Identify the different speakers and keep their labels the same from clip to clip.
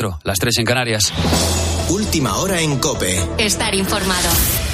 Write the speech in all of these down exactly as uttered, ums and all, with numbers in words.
Speaker 1: cuatro, las tres en Canarias.
Speaker 2: Última hora en COPE.
Speaker 3: Estar informado.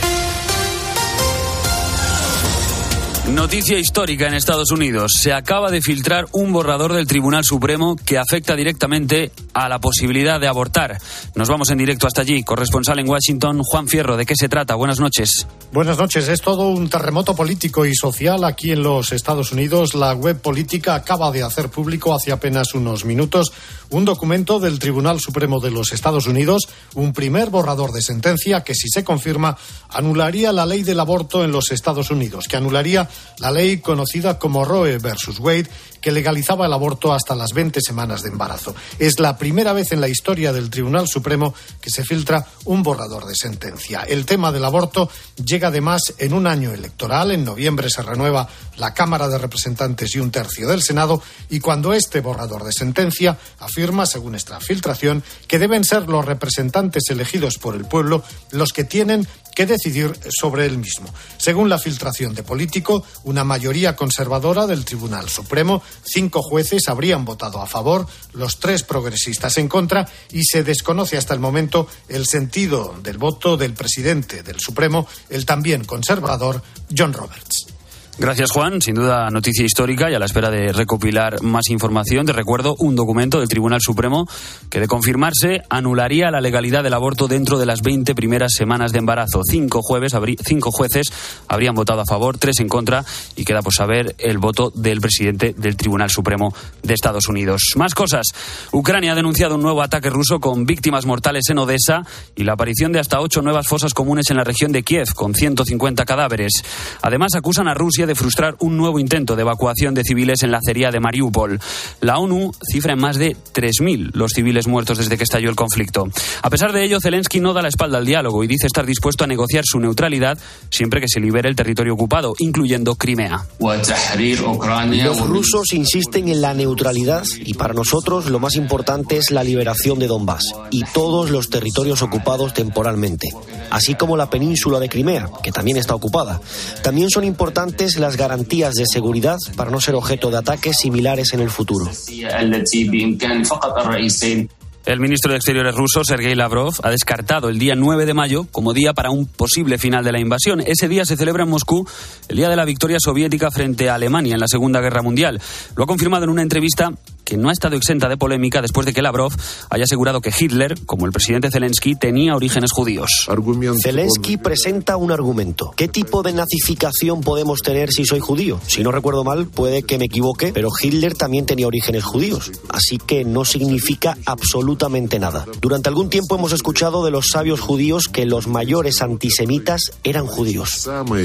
Speaker 1: Noticia histórica en Estados Unidos. Se acaba de filtrar un borrador del Tribunal Supremo que afecta directamente a la posibilidad de abortar. Nos vamos en directo hasta allí. Corresponsal en Washington, Juan Fierro. ¿De qué se trata? Buenas noches.
Speaker 4: Buenas noches. Es todo un terremoto político y social aquí en los Estados Unidos. La web política acaba de hacer público hace apenas unos minutos un documento del Tribunal Supremo de los Estados Unidos, un primer borrador de sentencia que, si se confirma, anularía la ley del aborto en los Estados Unidos, que anularía la ley conocida como Roe versus Wade, que legalizaba el aborto hasta las veinte semanas de embarazo. Es la primera vez en la historia del Tribunal Supremo que se filtra un borrador de sentencia. El tema del aborto llega además en un año electoral. En noviembre se renueva la Cámara de Representantes y un tercio del Senado, y cuando este borrador de sentencia afirma, según esta filtración, que deben ser los representantes elegidos por el pueblo los que tienen que decidir sobre el mismo. Según la filtración de Político, una mayoría conservadora del Tribunal Supremo, cinco jueces habrían votado a favor, los tres progresistas en contra, y se desconoce hasta el momento el sentido del voto del presidente del Supremo, el también conservador John Roberts.
Speaker 1: Gracias, Juan. Sin duda, noticia histórica y a la espera de recopilar más información. Te recuerdo un documento del Tribunal Supremo que, de confirmarse, anularía la legalidad del aborto dentro de las veinte primeras semanas de embarazo. Cinco, jueves, habrí, cinco jueces habrían votado a favor, tres en contra, y queda por saber el voto del presidente del Tribunal Supremo de Estados Unidos. Más cosas. Ucrania ha denunciado un nuevo ataque ruso con víctimas mortales en Odessa y la aparición de hasta ocho nuevas fosas comunes en la región de Kiev, con ciento cincuenta cadáveres. Además, acusan a Rusia de frustrar un nuevo intento de evacuación de civiles en la acería de Mariupol. La ONU cifra en más de tres mil los civiles muertos desde que estalló el conflicto. A pesar de ello, Zelensky no da la espalda al diálogo y dice estar dispuesto a negociar su neutralidad siempre que se libere el territorio ocupado, incluyendo Crimea.
Speaker 5: Los rusos insisten en la neutralidad y para nosotros lo más importante es la liberación de Donbass y todos los territorios ocupados temporalmente, así como la península de Crimea, que también está ocupada. También son importantes las garantías de seguridad para no ser objeto de ataques similares en el futuro.
Speaker 1: El ministro de Exteriores ruso, Sergei Lavrov, ha descartado el día nueve de mayo como día para un posible final de la invasión. Ese día se celebra en Moscú el día de la victoria soviética frente a Alemania en la Segunda Guerra Mundial. Lo ha confirmado en una entrevista que no ha estado exenta de polémica después de que Lavrov haya asegurado que Hitler, como el presidente Zelensky, tenía orígenes judíos.
Speaker 5: Zelensky presenta un argumento. ¿Qué tipo de nazificación podemos tener si soy judío? Si no recuerdo mal, puede que me equivoque, pero Hitler también tenía orígenes judíos, así que no significa absolutamente nada. Durante algún tiempo hemos escuchado de los sabios judíos que los mayores antisemitas eran judíos.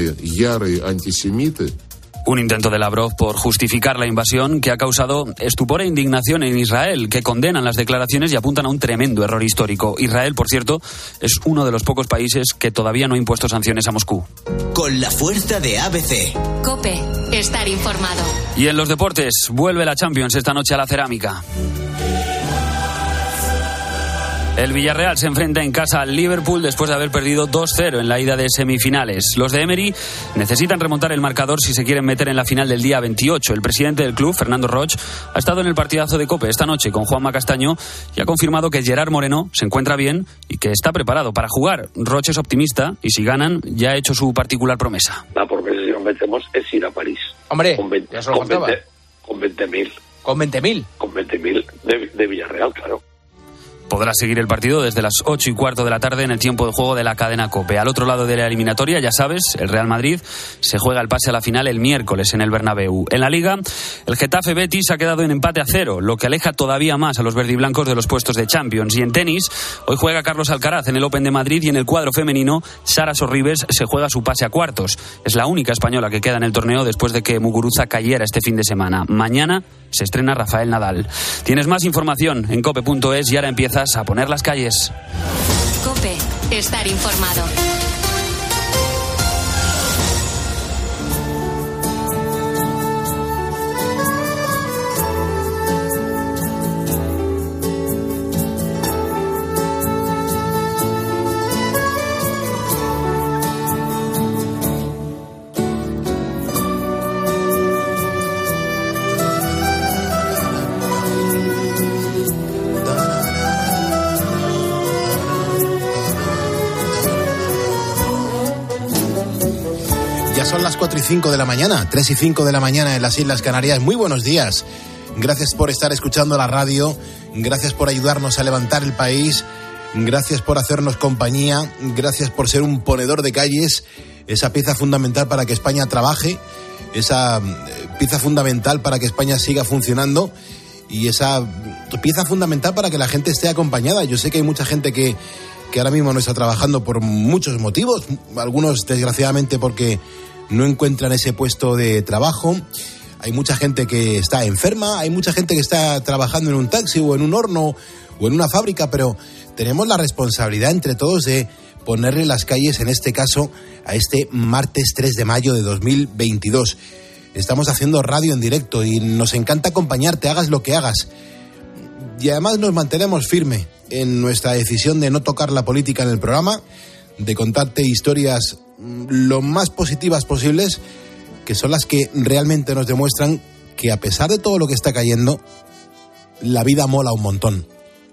Speaker 1: Un intento de Lavrov por justificar la invasión que ha causado estupor e indignación en Israel, que condenan las declaraciones y apuntan a un tremendo error histórico. Israel, por cierto, es uno de los pocos países que todavía no ha impuesto sanciones a Moscú.
Speaker 2: Con la fuerza de A B C.
Speaker 3: COPE, estar informado.
Speaker 1: Y en los deportes, vuelve la Champions esta noche a la Cerámica. El Villarreal se enfrenta en casa al Liverpool después de haber perdido dos cero en la ida de semifinales. Los de Emery necesitan remontar el marcador si se quieren meter en la final del día veintiocho. El presidente del club, Fernando Roig, ha estado en el partidazo de COPE esta noche con Juanma Castaño y ha confirmado que Gerard Moreno se encuentra bien y que está preparado para jugar. Roig es optimista y si ganan ya ha hecho su particular promesa.
Speaker 6: La promesa, si nos metemos, es ir a París.
Speaker 7: Hombre,
Speaker 6: con veinte,
Speaker 7: ya se lo
Speaker 6: con
Speaker 7: contaba.
Speaker 6: veinte, con veinte mil.
Speaker 7: ¿Con veinte mil?
Speaker 6: Con veinte mil de, de Villarreal, claro.
Speaker 1: Podrá seguir el partido desde las ocho y cuarto de la tarde en el tiempo de juego de la cadena COPE. Al otro lado de la eliminatoria, ya sabes, el Real Madrid se juega el pase a la final el miércoles en el Bernabéu. En la Liga, el Getafe Betis ha quedado en empate a cero, lo que aleja todavía más a los verdiblancos de los puestos de Champions. Y en tenis, hoy juega Carlos Alcaraz en el Open de Madrid y en el cuadro femenino, Sara Sorribes se juega su pase a cuartos. Es la única española que queda en el torneo después de que Muguruza cayera este fin de semana. Mañana se estrena Rafael Nadal. Tienes más información en cope punto es y ahora empiezas a poner las calles.
Speaker 3: COPE, estar informado.
Speaker 7: Canarias, son las cuatro y cinco de la mañana, tres y cinco de la mañana en las Islas Canarias. Muy buenos días. Gracias por estar escuchando la radio, gracias por ayudarnos a levantar el país, gracias por hacernos compañía, gracias por ser un ponedor de calles, esa pieza fundamental para que España trabaje, esa pieza fundamental para que España siga funcionando y esa pieza fundamental para que la gente esté acompañada. Yo sé que hay mucha gente que, que ahora mismo no está trabajando por muchos motivos, algunos desgraciadamente porque no encuentran ese puesto de trabajo. Hay mucha gente que está enferma, hay mucha gente que está trabajando en un taxi o en un horno o en una fábrica, pero tenemos la responsabilidad entre todos de ponerle las calles, en este caso, a este martes tres de mayo de dos mil veintidós. Estamos haciendo radio en directo y nos encanta acompañarte, hagas lo que hagas. Y además nos mantenemos firme en nuestra decisión de no tocar la política en el programa, de contarte historias lo más positivas posibles, que son las que realmente nos demuestran que a pesar de todo lo que está cayendo, la vida mola un montón.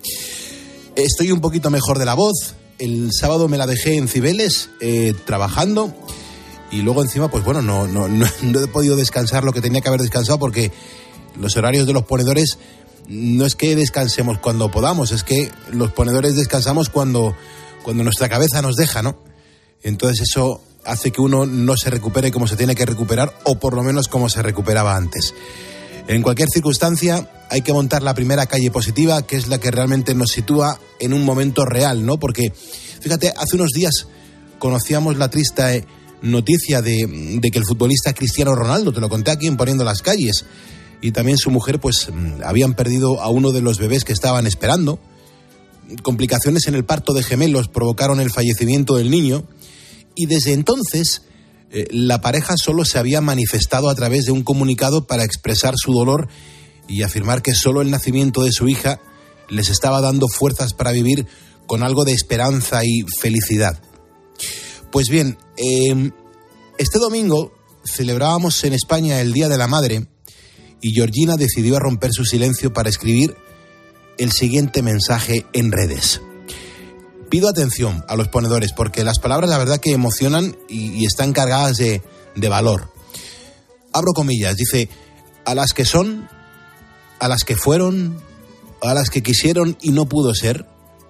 Speaker 7: Estoy un poquito mejor de la voz. El sábado me la dejé en Cibeles, eh, trabajando, y luego encima, pues bueno, no, no, no, no he podido descansar lo que tenía que haber descansado, porque los horarios de los ponedores no es que descansemos cuando podamos, es que los ponedores descansamos cuando, cuando nuestra cabeza nos deja, ¿no? Entonces eso hace que uno no se recupere como se tiene que recuperar, o por lo menos como se recuperaba antes. En cualquier circunstancia hay que montar la primera calle positiva, que es la que realmente nos sitúa en un momento real, ¿no? Porque, fíjate, hace unos días conocíamos la triste noticia de, de que el futbolista Cristiano Ronaldo, te lo conté aquí en Poniendo las Calles, y también su mujer, pues habían perdido a uno de los bebés que estaban esperando. Complicaciones en el parto de gemelos provocaron el fallecimiento del niño, y desde entonces eh, la pareja solo se había manifestado a través de un comunicado para expresar su dolor y afirmar que solo el nacimiento de su hija les estaba dando fuerzas para vivir con algo de esperanza y felicidad. Pues bien, eh, este domingo celebrábamos en España el Día de la Madre, y Georgina decidió romper su silencio para escribir el siguiente mensaje en redes. Pido atención a los ponedores, porque las palabras la verdad que emocionan y, y están cargadas de, de valor. Abro comillas, dice: a las que son, a las que fueron, a las que quisieron y no pudo ser,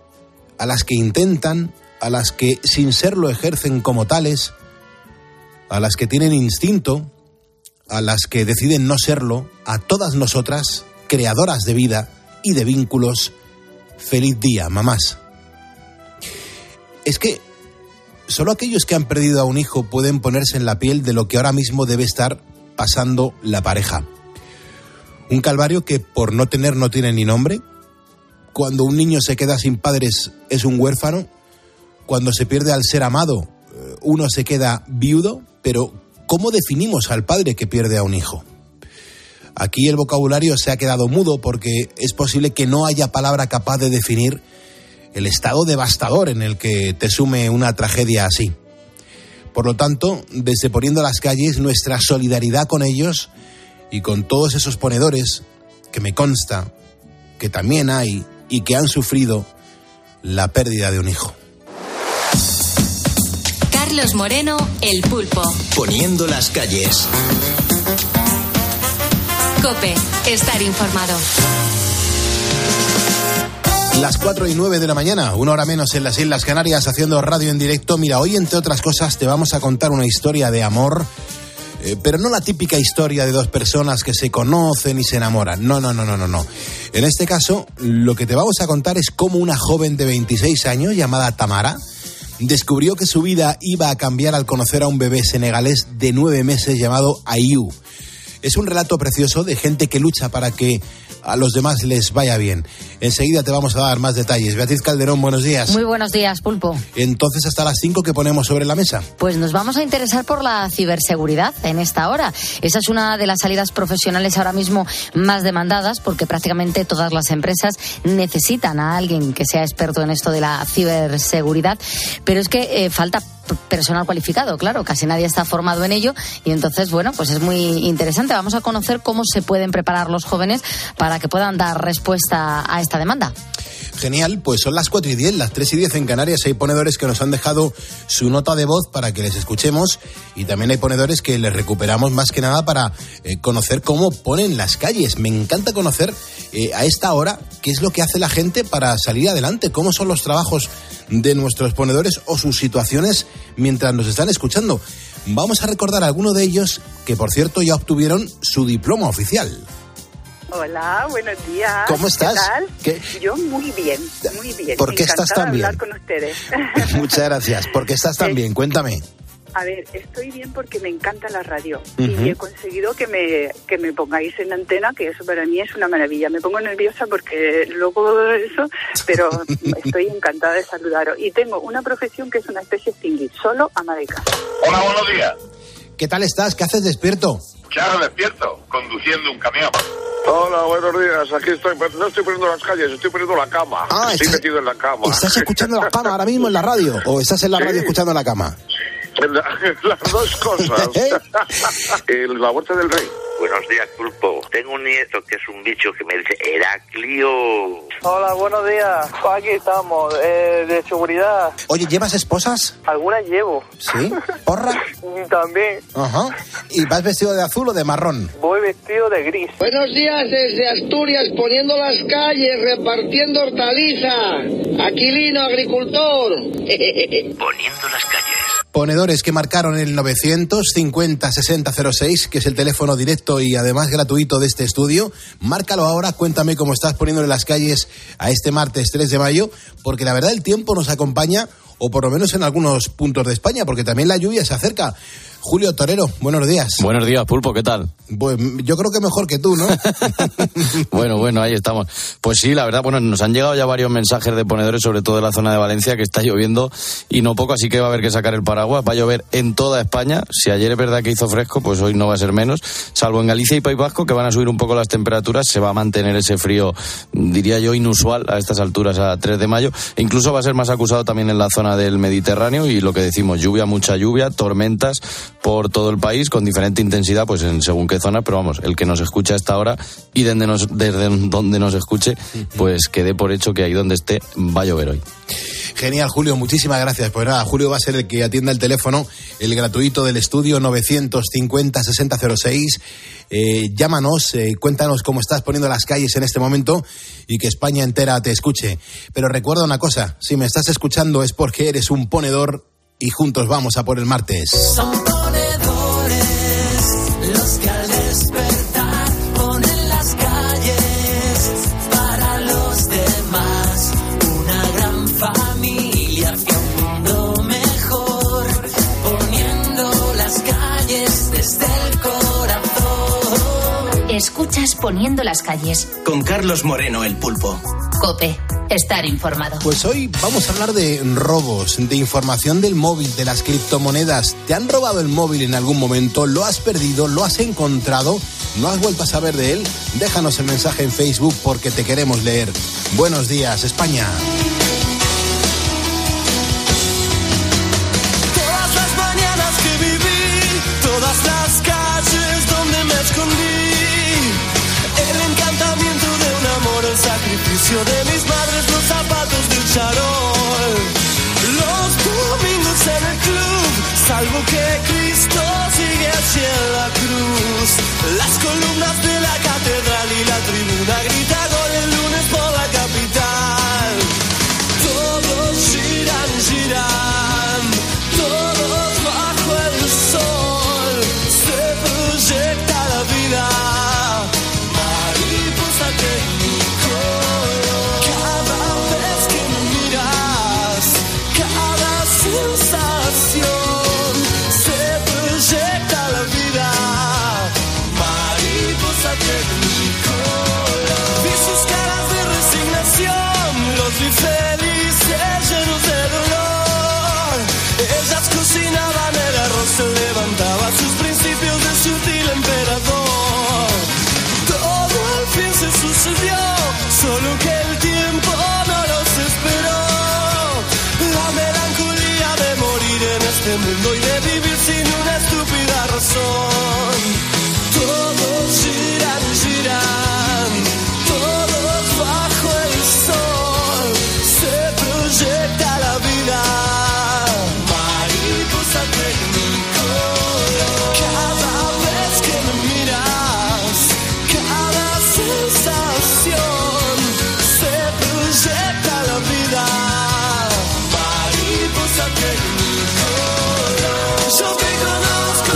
Speaker 7: a las que intentan, a las que sin serlo ejercen como tales, a las que tienen instinto, a las que deciden no serlo, a todas nosotras, creadoras de vida y de vínculos, feliz día, mamás. Es que solo aquellos que han perdido a un hijo pueden ponerse en la piel de lo que ahora mismo debe estar pasando la pareja. Un calvario que por no tener no tiene ni nombre. Cuando un niño se queda sin padres es un huérfano. Cuando se pierde al ser amado, uno se queda viudo. Pero ¿cómo definimos al padre que pierde a un hijo? Aquí el vocabulario se ha quedado mudo, porque es posible que no haya palabra capaz de definir el estado devastador en el que te sume una tragedia así. Por lo tanto, desde Poniendo las Calles, nuestra solidaridad con ellos y con todos esos ponedores que me consta que también hay y que han sufrido la pérdida de un hijo.
Speaker 3: Carlos Moreno, El Pulpo.
Speaker 2: Poniendo las Calles.
Speaker 3: COPE, estar informado.
Speaker 7: Las cuatro y nueve de la mañana, una hora menos en las Islas Canarias, haciendo radio en directo. Mira, hoy entre otras cosas te vamos a contar una historia de amor, eh, pero no la típica historia de dos personas que se conocen y se enamoran. No, no, no, no, no, no. En este caso, lo que te vamos a contar es cómo una joven de veintiséis años llamada Tamara descubrió que su vida iba a cambiar al conocer a un bebé senegalés de nueve meses llamado Ayu. Es un relato precioso de gente que lucha para que a los demás les vaya bien. Enseguida te vamos a dar más detalles. Beatriz Calderón, buenos días.
Speaker 8: Muy buenos días, Pulpo.
Speaker 7: Entonces, hasta las cinco, ¿qué ponemos sobre la mesa?
Speaker 8: Pues nos vamos a interesar por la ciberseguridad en esta hora. Esa es una de las salidas profesionales ahora mismo más demandadas, porque prácticamente todas las empresas necesitan a alguien que sea experto en esto de la ciberseguridad. Pero es que eh, falta personal cualificado, claro, casi nadie está formado en ello, y entonces, bueno, pues es muy interesante. Vamos a conocer cómo se pueden preparar los jóvenes para que puedan dar respuesta a esta demanda.
Speaker 7: Genial, pues son las cuatro y diez, las tres y diez en Canarias. Hay ponedores que nos han dejado su nota de voz para que les escuchemos y también hay ponedores que les recuperamos más que nada para eh, conocer cómo ponen las calles. Me encanta conocer eh, a esta hora qué es lo que hace la gente para salir adelante, cómo son los trabajos de nuestros ponedores o sus situaciones mientras nos están escuchando. Vamos a recordar a algunos de ellos que, por cierto, ya obtuvieron su diploma oficial.
Speaker 9: Hola, buenos días.
Speaker 7: ¿Cómo estás?
Speaker 9: ¿Qué tal? ¿Qué? Yo muy bien, muy bien.
Speaker 7: ¿Por qué estás tan bien?
Speaker 9: Hablar con ustedes.
Speaker 7: Muchas gracias. ¿Por qué estás tan sí. bien? Cuéntame.
Speaker 9: A ver, estoy bien porque me encanta la radio uh-huh. y he conseguido que me que me pongáis en antena, que eso para mí es una maravilla. Me pongo nerviosa porque luego eso, pero estoy encantada de saludaros. Y tengo una profesión que es una especie de stingui, solo ama de casa.
Speaker 10: Hola, buenos días.
Speaker 7: ¿Qué tal estás? ¿Qué haces despierto?
Speaker 10: Claro, despierto, conduciendo un camión. Hola, buenos días, aquí estoy, pero no estoy poniendo las calles, estoy poniendo la cama.
Speaker 7: Ah,
Speaker 10: estoy
Speaker 7: está,
Speaker 10: metido en la cama.
Speaker 7: ¿Estás escuchando la cama ahora mismo en la radio? ¿O estás en la sí. radio escuchando la cama?
Speaker 10: La, las dos cosas. El, la vuelta del rey.
Speaker 11: Buenos días, Pulpo. Tengo un nieto que es un bicho que me dice Heraclio.
Speaker 12: Hola, buenos días. Aquí estamos, eh, de seguridad.
Speaker 7: Oye, ¿llevas esposas?
Speaker 12: Algunas llevo.
Speaker 7: ¿Sí? ¿Porra?
Speaker 12: También.
Speaker 7: Ajá. ¿Y vas vestido de azul o de marrón?
Speaker 12: Voy vestido de gris.
Speaker 13: Buenos días desde Asturias, poniendo las calles, repartiendo hortaliza. Aquilino, agricultor.
Speaker 11: Poniendo las calles.
Speaker 7: Ponedores que marcaron el novecientos cincuenta sesenta cero seis, que es el teléfono directo y además gratuito de este estudio. Márcalo ahora, cuéntame cómo estás poniéndole las calles a este martes tres de mayo, porque la verdad el tiempo nos acompaña, o por lo menos en algunos puntos de España, porque también la lluvia se acerca. Julio Torero, buenos días.
Speaker 14: Buenos días, Pulpo, ¿qué tal?
Speaker 7: Pues yo creo que mejor que tú, ¿no?
Speaker 14: Bueno, bueno, ahí estamos. Pues sí, la verdad, bueno, nos han llegado ya varios mensajes de ponedores, sobre todo de la zona de Valencia, que está lloviendo y no poco, así que va a haber que sacar el paraguas. Va a llover en toda España. Si ayer es verdad que hizo fresco, pues hoy no va a ser menos, salvo en Galicia y País Vasco, que van a subir un poco las temperaturas. Se va a mantener ese frío, diría yo, inusual a estas alturas, a tres de mayo. E incluso va a ser más acusado también en la zona del Mediterráneo y lo que decimos, lluvia, mucha lluvia, tormentas por todo el país con diferente intensidad, pues en según qué zona, pero vamos, el que nos escucha a esta hora y desde, nos, desde donde nos escuche, pues quede por hecho que ahí donde esté va a llover hoy.
Speaker 7: Genial, Julio, muchísimas gracias. Pues nada, Julio va a ser el que atienda el teléfono, el gratuito del estudio novecientos cincuenta sesenta cero seis. Eh, llámanos, eh, cuéntanos cómo estás poniendo las calles en este momento y que España entera te escuche. Pero recuerda una cosa, si me estás escuchando es porque eres un ponedor y juntos vamos a por el martes.
Speaker 15: Son ponedores los que al despertar ponen las calles para los demás. Una gran familia hacia un mundo mejor, poniendo las calles desde el corazón.
Speaker 3: Escuchas Poniendo las calles.
Speaker 2: Con Carlos Moreno, el Pulpo.
Speaker 3: COPE. Estar informado.
Speaker 7: Pues hoy vamos a hablar de robos, de información del móvil, de las criptomonedas. ¿Te han robado el móvil en algún momento? ¿Lo has perdido? ¿Lo has encontrado? ¿No has vuelto a saber de él? Déjanos el mensaje en Facebook porque te queremos leer. Buenos días, España.
Speaker 15: Todas las mañanas que viví, todas las calles donde me escondí, el encantamiento de un amor, el sacrificio de mis madres, los zapatos del charol, los domingos en el club, salvo que Cristo sigue hacia la cruz, las columnas de la catedral y la tribuna grita gol el lunes por la capital. Todos giran, giran, todos bajo el sol, se proyecta la vida, mariposa tecnicolor. Cada vez que me miras, cada sensación, se proyecta la vida, mariposa tecnicolor. Vi sus caras de resignación, los vi felices, llenos de dolor. Ellas cocinaban el arroz, se levantaba sus principios de sutil emperador. Todo al fin se sucedió, solo que el tiempo no los esperó. La melancolía de morir en este mundo y de vivir sin una estúpida razón. Todos giran, giran, todos bajo el sol,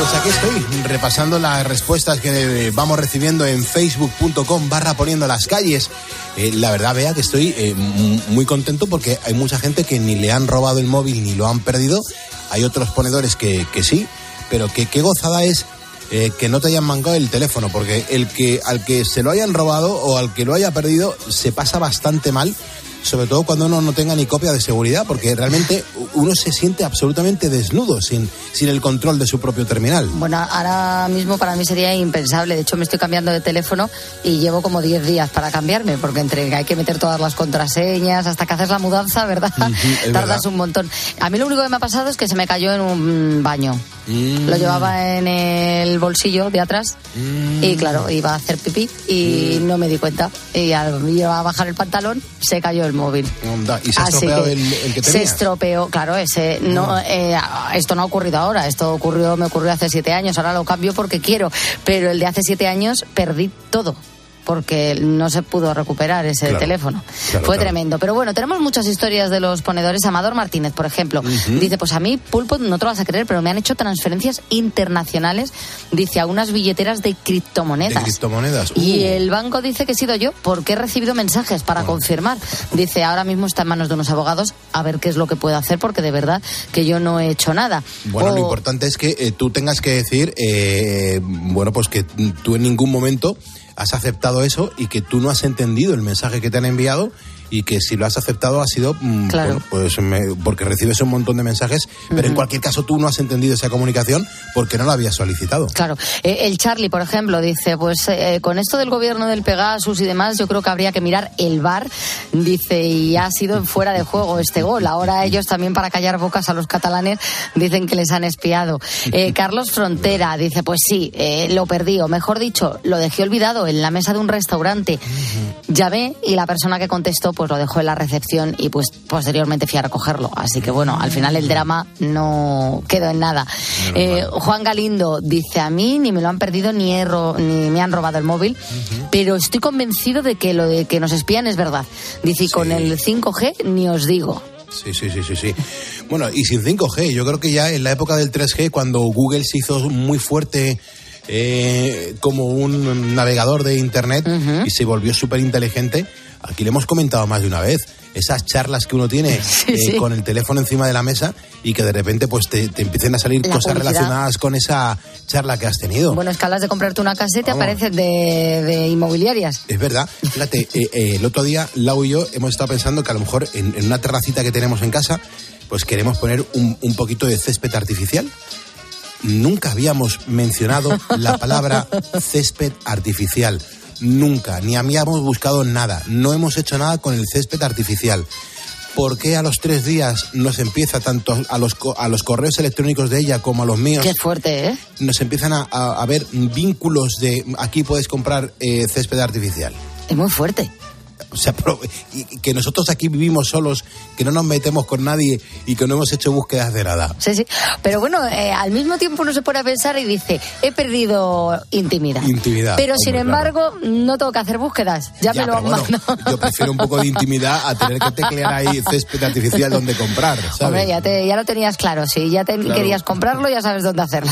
Speaker 7: Pues aquí estoy, repasando las respuestas que vamos recibiendo en facebook.com barra poniendo las calles. Eh, la verdad, Bea, que estoy eh, muy contento porque hay mucha gente que ni le han robado el móvil ni lo han perdido. Hay otros ponedores que, que sí, pero que qué gozada es eh, que no te hayan mangado el teléfono, porque el que al que se lo hayan robado o al que lo haya perdido se pasa bastante mal, sobre todo cuando uno no tenga ni copia de seguridad, porque realmente uno se siente absolutamente desnudo sin, sin el control de su propio terminal.
Speaker 8: Bueno, ahora mismo para mí sería impensable. De hecho, me estoy cambiando de teléfono y llevo como diez días para cambiarme, porque entre que hay que meter todas las contraseñas, hasta que haces la mudanza, ¿verdad? Uh-huh, tardas verdad. un montón. A mí lo único que me ha pasado es que se me cayó en un baño. Mm. Lo llevaba en el bolsillo de atrás mm. y claro, iba a hacer pipí y mm. no me di cuenta. Y al ir a bajar el pantalón, se cayó el móvil.
Speaker 7: ¿Y se ha estropeado que el, el que tenías?
Speaker 8: Se estropeó, claro, ese no, no eh, esto no ha ocurrido ahora, esto ocurrió, me ocurrió hace siete años, ahora lo cambio porque quiero, pero el de hace siete años perdí todo, porque no se pudo recuperar ese claro, teléfono. Claro, Fue claro. tremendo. Pero bueno, tenemos muchas historias de los ponedores. Amador Martínez, por ejemplo, uh-huh. dice, pues a mí, Pulpo, no te lo vas a creer, pero me han hecho transferencias internacionales, dice, a unas billeteras de criptomonedas.
Speaker 7: De criptomonedas. Uh.
Speaker 8: Y el banco dice que he sido yo, porque he recibido mensajes para uh. confirmar. Dice, ahora mismo está en manos de unos abogados, a ver qué es lo que puedo hacer, porque de verdad que yo no he hecho nada.
Speaker 7: Bueno,
Speaker 8: o...
Speaker 7: lo importante es que eh, tú tengas que decir, eh, bueno, pues que tú en ningún momento has aceptado eso y que tú no has entendido el mensaje que te han enviado y que si lo has aceptado ha sido mmm, claro. bueno, pues me, porque recibes un montón de mensajes, pero uh-huh. en cualquier caso tú no has entendido esa comunicación porque no la habías solicitado.
Speaker 8: Claro. Eh, el Charlie, por ejemplo, dice, pues eh, con esto del gobierno del Pegasus y demás, yo creo que habría que mirar el V A R, dice, y ha sido fuera de juego este gol. Ahora ellos también, para callar bocas a los catalanes, dicen que les han espiado. Eh, Carlos Frontera dice, pues sí, eh, lo perdí, o mejor dicho, lo dejé olvidado en la mesa de un restaurante. Uh-huh. Llamé y la persona que contestó pues lo dejó en la recepción y pues posteriormente fui a recogerlo. Así que bueno, al final el drama no quedó en nada. Eh, Juan Galindo dice, a mí ni me lo han perdido ni, he ro- ni me han robado el móvil, uh-huh. pero estoy convencido de que lo de que nos espían es verdad. Dice, y sí. con el cinco G ni os digo.
Speaker 7: Sí, sí, sí, sí, sí. Bueno, y sin cinco G, yo creo que ya en la época del tres G, cuando Google se hizo muy fuerte eh, como un navegador de internet uh-huh. y se volvió súper inteligente, aquí le hemos comentado más de una vez, esas charlas que uno tiene sí, eh, sí. con el teléfono encima de la mesa y que de repente pues te, te empiecen a salir la cosas publicidad. Relacionadas con esa charla que has tenido.
Speaker 8: Bueno, escalas de comprarte una casa y te aparecen de, de inmobiliarias.
Speaker 7: Es verdad. Fíjate, eh, eh, el otro día Lau y yo hemos estado pensando que a lo mejor en, en una terracita que tenemos en casa pues queremos poner un, un poquito de césped artificial. Nunca habíamos mencionado la palabra césped artificial. Nunca, ni habíamos buscado nada. No hemos hecho nada con el césped artificial. ¿Por qué a los tres días nos empieza, tanto a los, a los correos electrónicos de ella como a los míos?
Speaker 8: Qué fuerte, ¿eh?
Speaker 7: Nos empiezan a, a, a ver vínculos de aquí puedes comprar eh, césped artificial.
Speaker 8: Es muy fuerte.
Speaker 7: O sea, que nosotros aquí vivimos solos, que no nos metemos con nadie y que no hemos hecho búsquedas de nada.
Speaker 8: Sí, sí. Pero bueno, eh, al mismo tiempo uno se pone a pensar y dice, he perdido intimidad.
Speaker 7: Intimidad.
Speaker 8: Pero
Speaker 7: hombre,
Speaker 8: sin embargo, claro. no tengo que hacer búsquedas. Ya, ya me lo han bueno, mandado.
Speaker 7: Yo prefiero un poco de intimidad a tener que teclear ahí césped artificial donde comprar, ¿sabes?
Speaker 8: Hombre, ya, te, ya lo tenías claro. Si ya te, claro. querías comprarlo, ya sabes dónde hacerlo.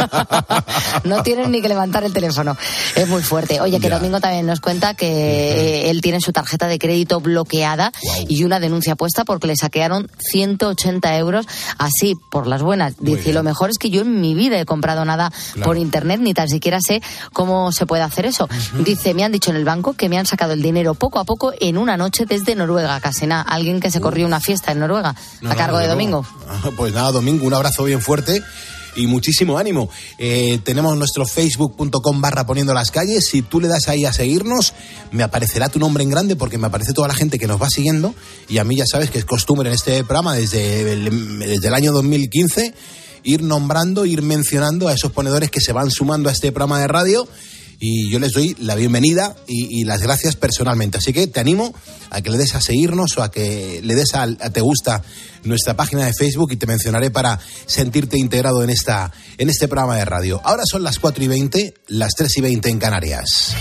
Speaker 8: No tienes ni que levantar el teléfono. Es muy fuerte. Oye, que ya. Domingo también nos cuenta que uh-huh. él tiene su tarjeta de crédito bloqueada wow. y una denuncia puesta porque le saquearon ciento ochenta euros así por las buenas. Muy Dice, bien. Lo mejor es que yo en mi vida he comprado nada claro. por internet, ni tan siquiera sé cómo se puede hacer eso. Uh-huh. Dice, me han dicho en el banco que me han sacado el dinero poco a poco en una noche desde Noruega, casi nada. Alguien que se corrió una fiesta en Noruega no, a cargo no, no, de Domingo.
Speaker 7: No. Pues nada, Domingo, un abrazo bien fuerte y muchísimo ánimo. Eh, tenemos nuestro facebook.com barra poniendo las calles. Si tú le das ahí a seguirnos, me aparecerá tu nombre en grande porque me aparece toda la gente que nos va siguiendo y a mí ya sabes que es costumbre en este programa desde el, desde el año dos mil quince ir nombrando, ir mencionando a esos ponedores que se van sumando a este programa de radio. Y yo les doy la bienvenida y, y las gracias personalmente. Así que te animo a que le des a seguirnos o a que le des a, a te gusta nuestra página de Facebook y te mencionaré para sentirte integrado en, esta, en este programa de radio. Ahora son las cuatro y veinte, las tres y veinte en Canarias.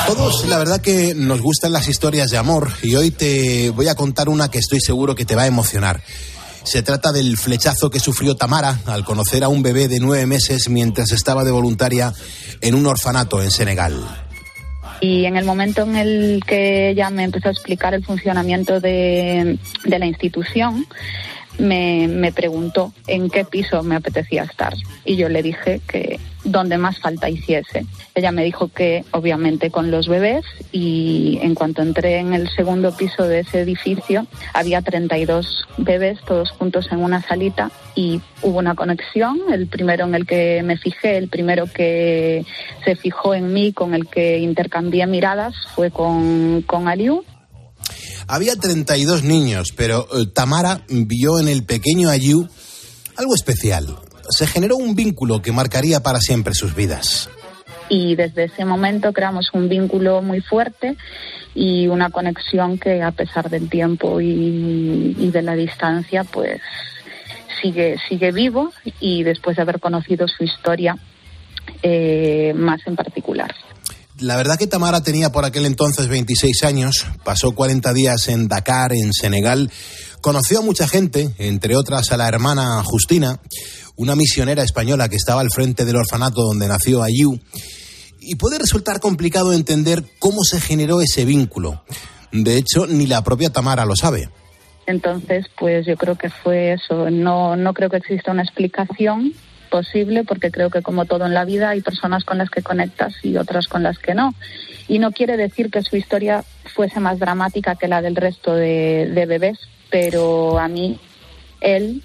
Speaker 7: A todos, la verdad que nos gustan las historias de amor y hoy te voy a contar una que estoy seguro que te va a emocionar. Se trata del flechazo que sufrió Tamara al conocer a un bebé de nueve meses mientras estaba de voluntaria en un orfanato en Senegal.
Speaker 16: Y en el momento en el que ella me empezó a explicar el funcionamiento de, de la institución, me, me preguntó en qué piso me apetecía estar. Y yo le dije que donde más falta hiciese. Ella me dijo que obviamente con los bebés, y en cuanto entré en el segundo piso de ese edificio había treinta y dos bebés todos juntos en una salita y hubo una conexión. El primero en el que me fijé, el primero que se fijó en mí, con el que intercambié miradas, fue con, con Aliou.
Speaker 7: Había treinta y dos niños, pero eh, Tamara vio en el pequeño Aliou algo especial. Se generó un vínculo que marcaría para siempre sus vidas.
Speaker 16: Y desde ese momento creamos un vínculo muy fuerte y una conexión que, a pesar del tiempo y, y de la distancia, pues sigue, sigue vivo, y después de haber conocido su historia eh, más en particular.
Speaker 7: La verdad que Tamara tenía por aquel entonces veintiséis años, pasó cuarenta días en Dakar, en Senegal, conoció a mucha gente, entre otras a la hermana Justina, una misionera española que estaba al frente del orfanato donde nació Aliou, y puede resultar complicado entender cómo se generó ese vínculo. De hecho, ni la propia Tamara lo sabe.
Speaker 16: Entonces, pues yo creo que fue eso. No, no creo que exista una explicación posible, porque creo que, como todo en la vida, hay personas con las que conectas y otras con las que no. Y no quiere decir que su historia fuese más dramática que la del resto de, de bebés, pero a mí él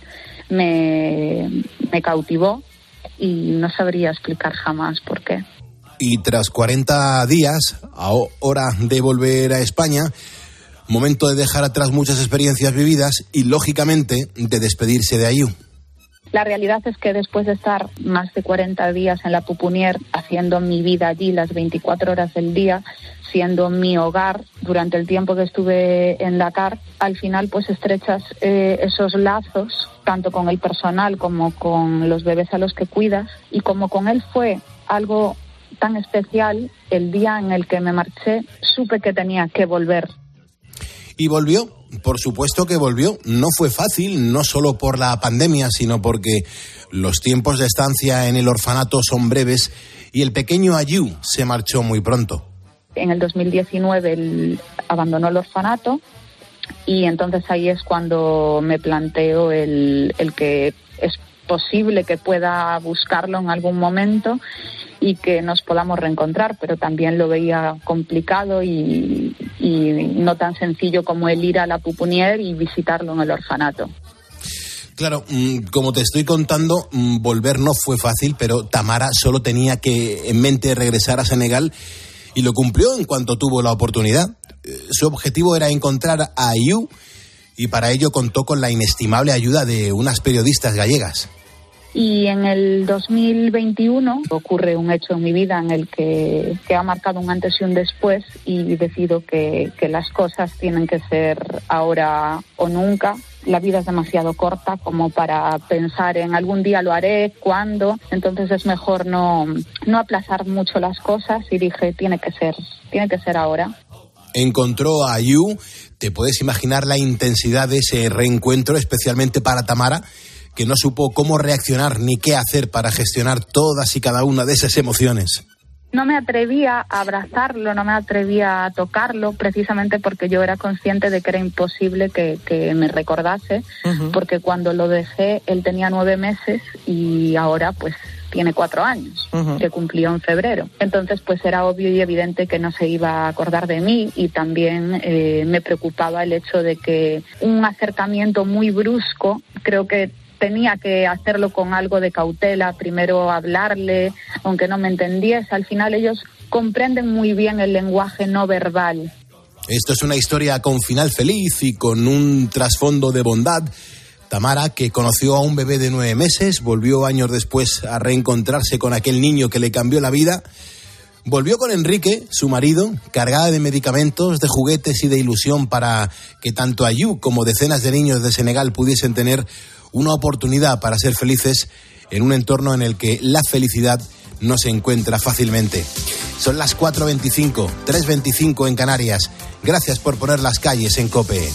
Speaker 16: me, me cautivó y no sabría explicar jamás por qué.
Speaker 7: Y tras cuarenta días, a hora de volver a España, momento de dejar atrás muchas experiencias vividas y, lógicamente, de despedirse de Aliou.
Speaker 16: La realidad es que después de estar más de cuarenta días en la Pupunier, haciendo mi vida allí las veinticuatro horas del día, siendo mi hogar durante el tiempo que estuve en Dakar, al final pues estrechas eh, esos lazos, tanto con el personal como con los bebés a los que cuidas, y como con él fue algo tan especial, el día en el que me marché supe que tenía que volver.
Speaker 7: Y volvió, por supuesto que volvió. No fue fácil, no solo por la pandemia, sino porque los tiempos de estancia en el orfanato son breves y el pequeño Aliou se marchó muy pronto.
Speaker 16: En el dos mil diecinueve él abandonó el orfanato, y entonces ahí es cuando me planteo el, el que es posible que pueda buscarlo en algún momento y que nos podamos reencontrar, pero también lo veía complicado y, y no tan sencillo como el ir a la Pupunier y visitarlo en el orfanato.
Speaker 7: Claro, como te estoy contando, volver no fue fácil, pero Tamara solo tenía que en mente regresar a Senegal y lo cumplió en cuanto tuvo la oportunidad. Su objetivo era encontrar a Aliou y para ello contó con la inestimable ayuda de unas periodistas gallegas.
Speaker 16: Y en el dos mil veintiuno ocurre un hecho en mi vida en el que, que ha marcado un antes y un después, y decido que, que las cosas tienen que ser ahora o nunca. La vida es demasiado corta como para pensar en algún día lo haré, cuándo. Entonces es mejor no, no aplazar mucho las cosas, y dije, tiene que ser, tiene que ser ahora.
Speaker 7: Encontró a Aliou. ¿Te puedes imaginar la intensidad de ese reencuentro, especialmente para Tamara, que no supo cómo reaccionar ni qué hacer para gestionar todas y cada una de esas emociones?
Speaker 16: No me atrevía a abrazarlo, no me atrevía a tocarlo, precisamente porque yo era consciente de que era imposible que, que me recordase, uh-huh. porque cuando lo dejé él tenía nueve meses y ahora pues tiene cuatro años, uh-huh. que cumplió en febrero. Entonces pues era obvio y evidente que no se iba a acordar de mí, y también eh, me preocupaba el hecho de que un acercamiento muy brusco, creo que tenía que hacerlo con algo de cautela, primero hablarle, aunque no me entendiese. Al final ellos comprenden muy bien el lenguaje no verbal.
Speaker 7: Esto es una historia con final feliz y con un trasfondo de bondad. Tamara, que conoció a un bebé de nueve meses, volvió años después a reencontrarse con aquel niño que le cambió la vida. Volvió con Enrique, su marido, cargada de medicamentos, de juguetes y de ilusión para que tanto Aliou como decenas de niños de Senegal pudiesen tener una oportunidad para ser felices en un entorno en el que la felicidad no se encuentra fácilmente. Son las cuatro veinticinco, tres veinticinco en Canarias. Gracias por poner las calles en COPE.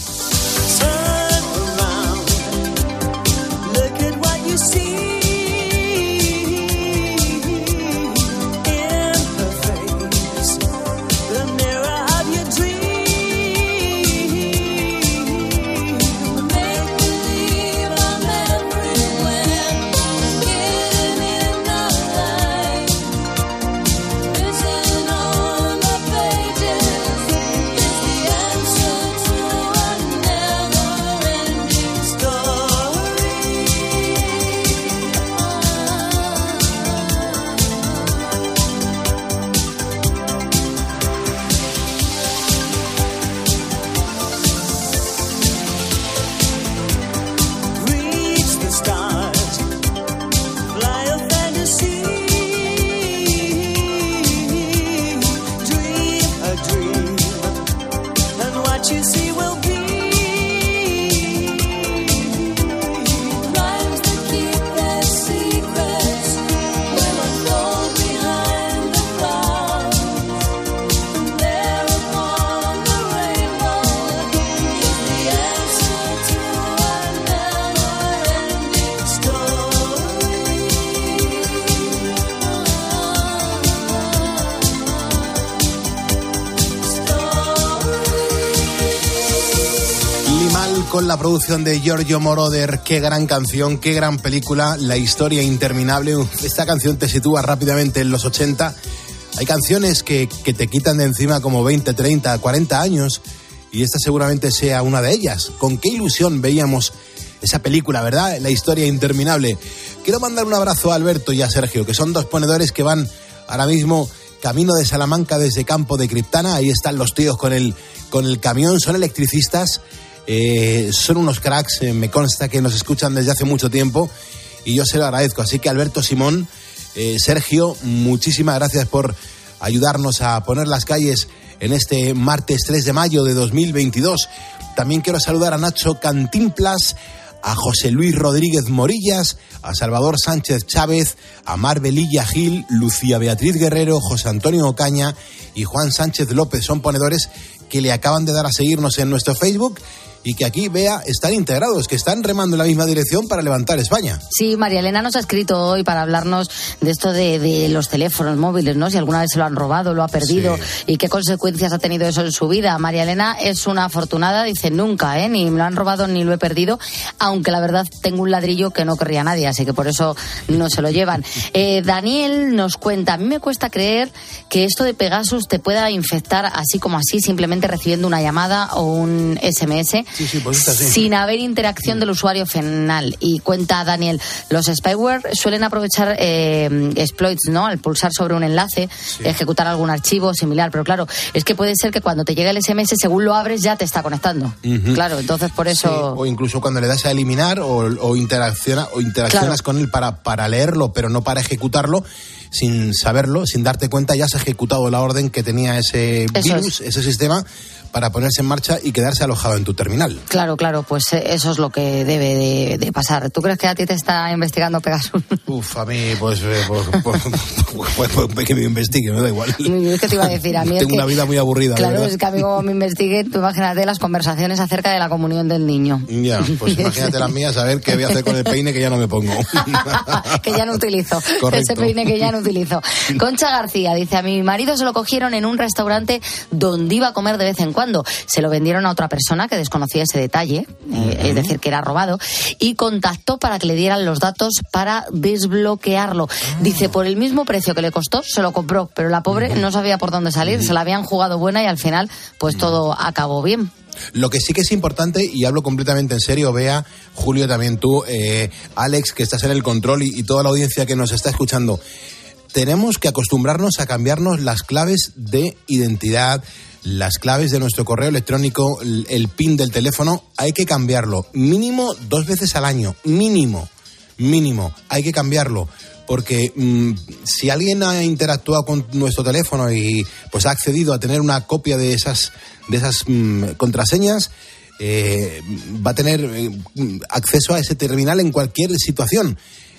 Speaker 7: Con la producción de Giorgio Moroder. Qué gran canción, qué gran película, La historia interminable. Esta canción te sitúa rápidamente en los ochenta. Hay canciones que, que te quitan de encima como veinte, treinta, cuarenta años, y esta seguramente sea una de ellas. Con qué ilusión veíamos esa película, ¿verdad? La historia interminable. Quiero mandar un abrazo a Alberto y a Sergio, que son dos ponedores que van ahora mismo camino de Salamanca desde Campo de Criptana. Ahí están los tíos con el, con el camión, son electricistas. Eh, son unos cracks, eh, me consta que nos escuchan desde hace mucho tiempo y yo se lo agradezco. Así que Alberto, Simón, eh, Sergio, muchísimas gracias por ayudarnos a poner las calles en este martes tres de mayo de dos mil veintidós. También quiero saludar a Nacho Cantinplas, a José Luis Rodríguez Morillas, a Salvador Sánchez Chávez, a Mar Velilla Gil, Lucía Beatriz Guerrero, José Antonio Ocaña y Juan Sánchez López. Son ponedores que le acaban de dar a seguirnos en nuestro Facebook y que aquí, vea, están integrados, que están remando en la misma dirección para levantar España.
Speaker 8: Sí, María Elena nos ha escrito hoy para hablarnos de esto de, de los teléfonos móviles, ¿no? Si alguna vez se lo han robado, lo ha perdido, sí, y qué consecuencias ha tenido eso en su vida. María Elena es una afortunada, dice, nunca, ¿eh? Ni me lo han robado ni lo he perdido, aunque la verdad tengo un ladrillo que no querría nadie, así que por eso no se lo llevan. Eh, Daniel nos cuenta, a mí me cuesta creer que esto de Pegasus te pueda infectar así como así, simplemente recibiendo una llamada o un ese eme ese.
Speaker 7: Sí, sí, pues está así.
Speaker 8: Sin haber interacción del usuario final. Y cuenta Daniel, los spyware suelen aprovechar eh, exploits, ¿no? Al pulsar sobre un enlace, sí, ejecutar algún archivo similar. Pero claro, es que puede ser que cuando te llegue el ese eme ese, según lo abres, ya te está conectando. Uh-huh. Claro, entonces por eso...
Speaker 7: Sí, o incluso cuando le das a eliminar o, o, interacciona, o interaccionas, claro, con él para, para leerlo, pero no para ejecutarlo, sin saberlo, sin darte cuenta, ya has ejecutado la orden que tenía ese eso virus, es. ese sistema, para ponerse en marcha y quedarse alojado en tu terminal.
Speaker 8: Claro, claro, pues eso es lo que debe de, de pasar. ¿Tú crees que a ti te está investigando Pegasus?
Speaker 7: Uf, a mí, pues, eh, pues, pues, pues, pues que me investigue, me da igual.
Speaker 8: Es que te iba a decir, a mí
Speaker 7: Tengo
Speaker 8: es que,
Speaker 7: una vida muy aburrida.
Speaker 8: Claro, es que a mí como me investigue, tú imagínate las conversaciones acerca de la comunión del niño.
Speaker 7: Ya, pues imagínate las mías, a ver qué voy a hacer con el peine que ya no me pongo.
Speaker 8: Que ya no utilizo.
Speaker 7: Correcto.
Speaker 8: Ese peine que ya no utilizo. Concha García dice, a mi marido se lo cogieron en un restaurante donde iba a comer de vez en cuando. Se lo vendieron a otra persona que desconocía ese detalle, eh, es decir, que era robado, y contactó para que le dieran los datos para desbloquearlo. Dice, por el mismo precio que le costó, se lo compró, pero la pobre no sabía por dónde salir, se la habían jugado buena y al final, pues todo acabó bien.
Speaker 7: Lo que sí que es importante, y hablo completamente en serio, Bea, Julio, también tú, eh, Alex, que estás en el control, y, y toda la audiencia que nos está escuchando, tenemos que acostumbrarnos a cambiarnos las claves de identidad, las claves de nuestro correo electrónico, el, el PIN del teléfono. Hay que cambiarlo mínimo dos veces al año, mínimo, mínimo, hay que cambiarlo. Porque mmm, si alguien ha interactuado con nuestro teléfono y pues ha accedido a tener una copia de esas, de esas mmm, contraseñas, eh, va a tener eh, acceso a ese terminal en cualquier situación.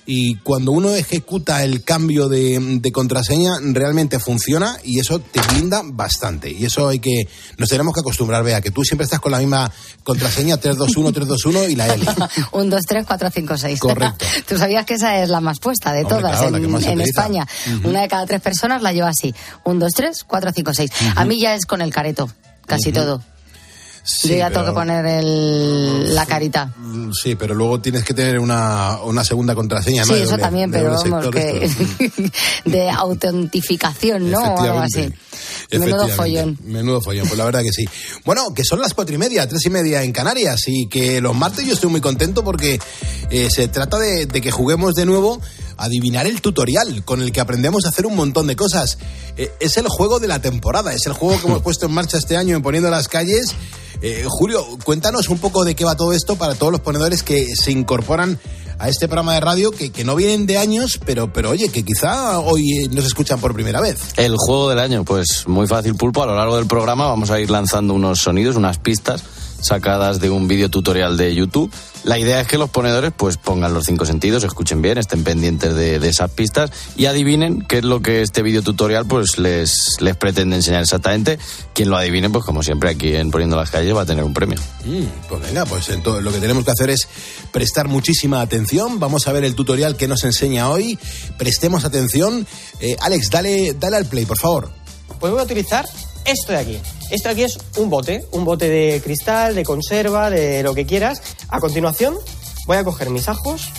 Speaker 7: y cuando uno ejecuta el cambio de, de contraseña realmente funciona y eso te blinda bastante. Y eso hay que, nos tenemos que acostumbrar, Bea, que tú siempre estás con la misma contraseña, tres dos uno, tres dos uno y la L.
Speaker 8: un, dos, tres, cuatro, cinco, seis.
Speaker 7: Correcto.
Speaker 8: Tú sabías que esa es la más puesta de
Speaker 7: Hombre,
Speaker 8: todas
Speaker 7: claro,
Speaker 8: en, en España.
Speaker 7: Uh-huh.
Speaker 8: Una de cada tres personas la lleva así. un, dos, tres, cuatro, cinco, seis. Uh-huh. A mí ya es con el careto, casi uh-huh. todo.
Speaker 7: Sí,
Speaker 8: yo ya
Speaker 7: pero...
Speaker 8: tengo que poner el, la carita.
Speaker 7: Sí, pero luego tienes que tener una, una segunda contraseña, ¿no?
Speaker 8: Sí,
Speaker 7: de
Speaker 8: eso
Speaker 7: doble,
Speaker 8: también, pero vamos, que de autentificación, ¿no? O algo así. Menudo follón.
Speaker 7: Menudo follón, pues la verdad que sí. Bueno, que son las cuatro y media, tres y media en Canarias, y que los martes yo estoy muy contento porque eh, se trata de, de que juguemos de nuevo a adivinar el tutorial con el que aprendemos a hacer un montón de cosas. Eh, es el juego de la temporada, es el juego que hemos puesto en marcha este año en Poniendo las Calles. Eh, Julio, cuéntanos un poco de qué va todo esto para todos los ponedores que se incorporan a este programa de radio, que, que no vienen de años, pero, pero oye, que quizá hoy nos escuchan por primera vez.
Speaker 14: El juego del año, pues muy fácil, Pulpo. A lo largo del programa vamos a ir lanzando unos sonidos, unas pistas sacadas de un vídeo tutorial de YouTube. La idea es que los ponedores pues pongan los cinco sentidos, escuchen bien, estén pendientes de, de esas pistas y adivinen qué es lo que este vídeo tutorial pues les, les pretende enseñar exactamente. Quien lo adivine, pues como siempre aquí en Poniendo las Calles va a tener un premio.
Speaker 7: Mm, pues venga, pues entonces lo que tenemos que hacer es prestar muchísima atención. Vamos a ver el tutorial que nos enseña hoy. Prestemos atención. Eh, Alex, dale, dale al play, por favor.
Speaker 17: Pues voy a utilizar esto de aquí. Esto de aquí es un bote, un bote de cristal, de conserva, de lo que quieras. A continuación voy a coger mis ajos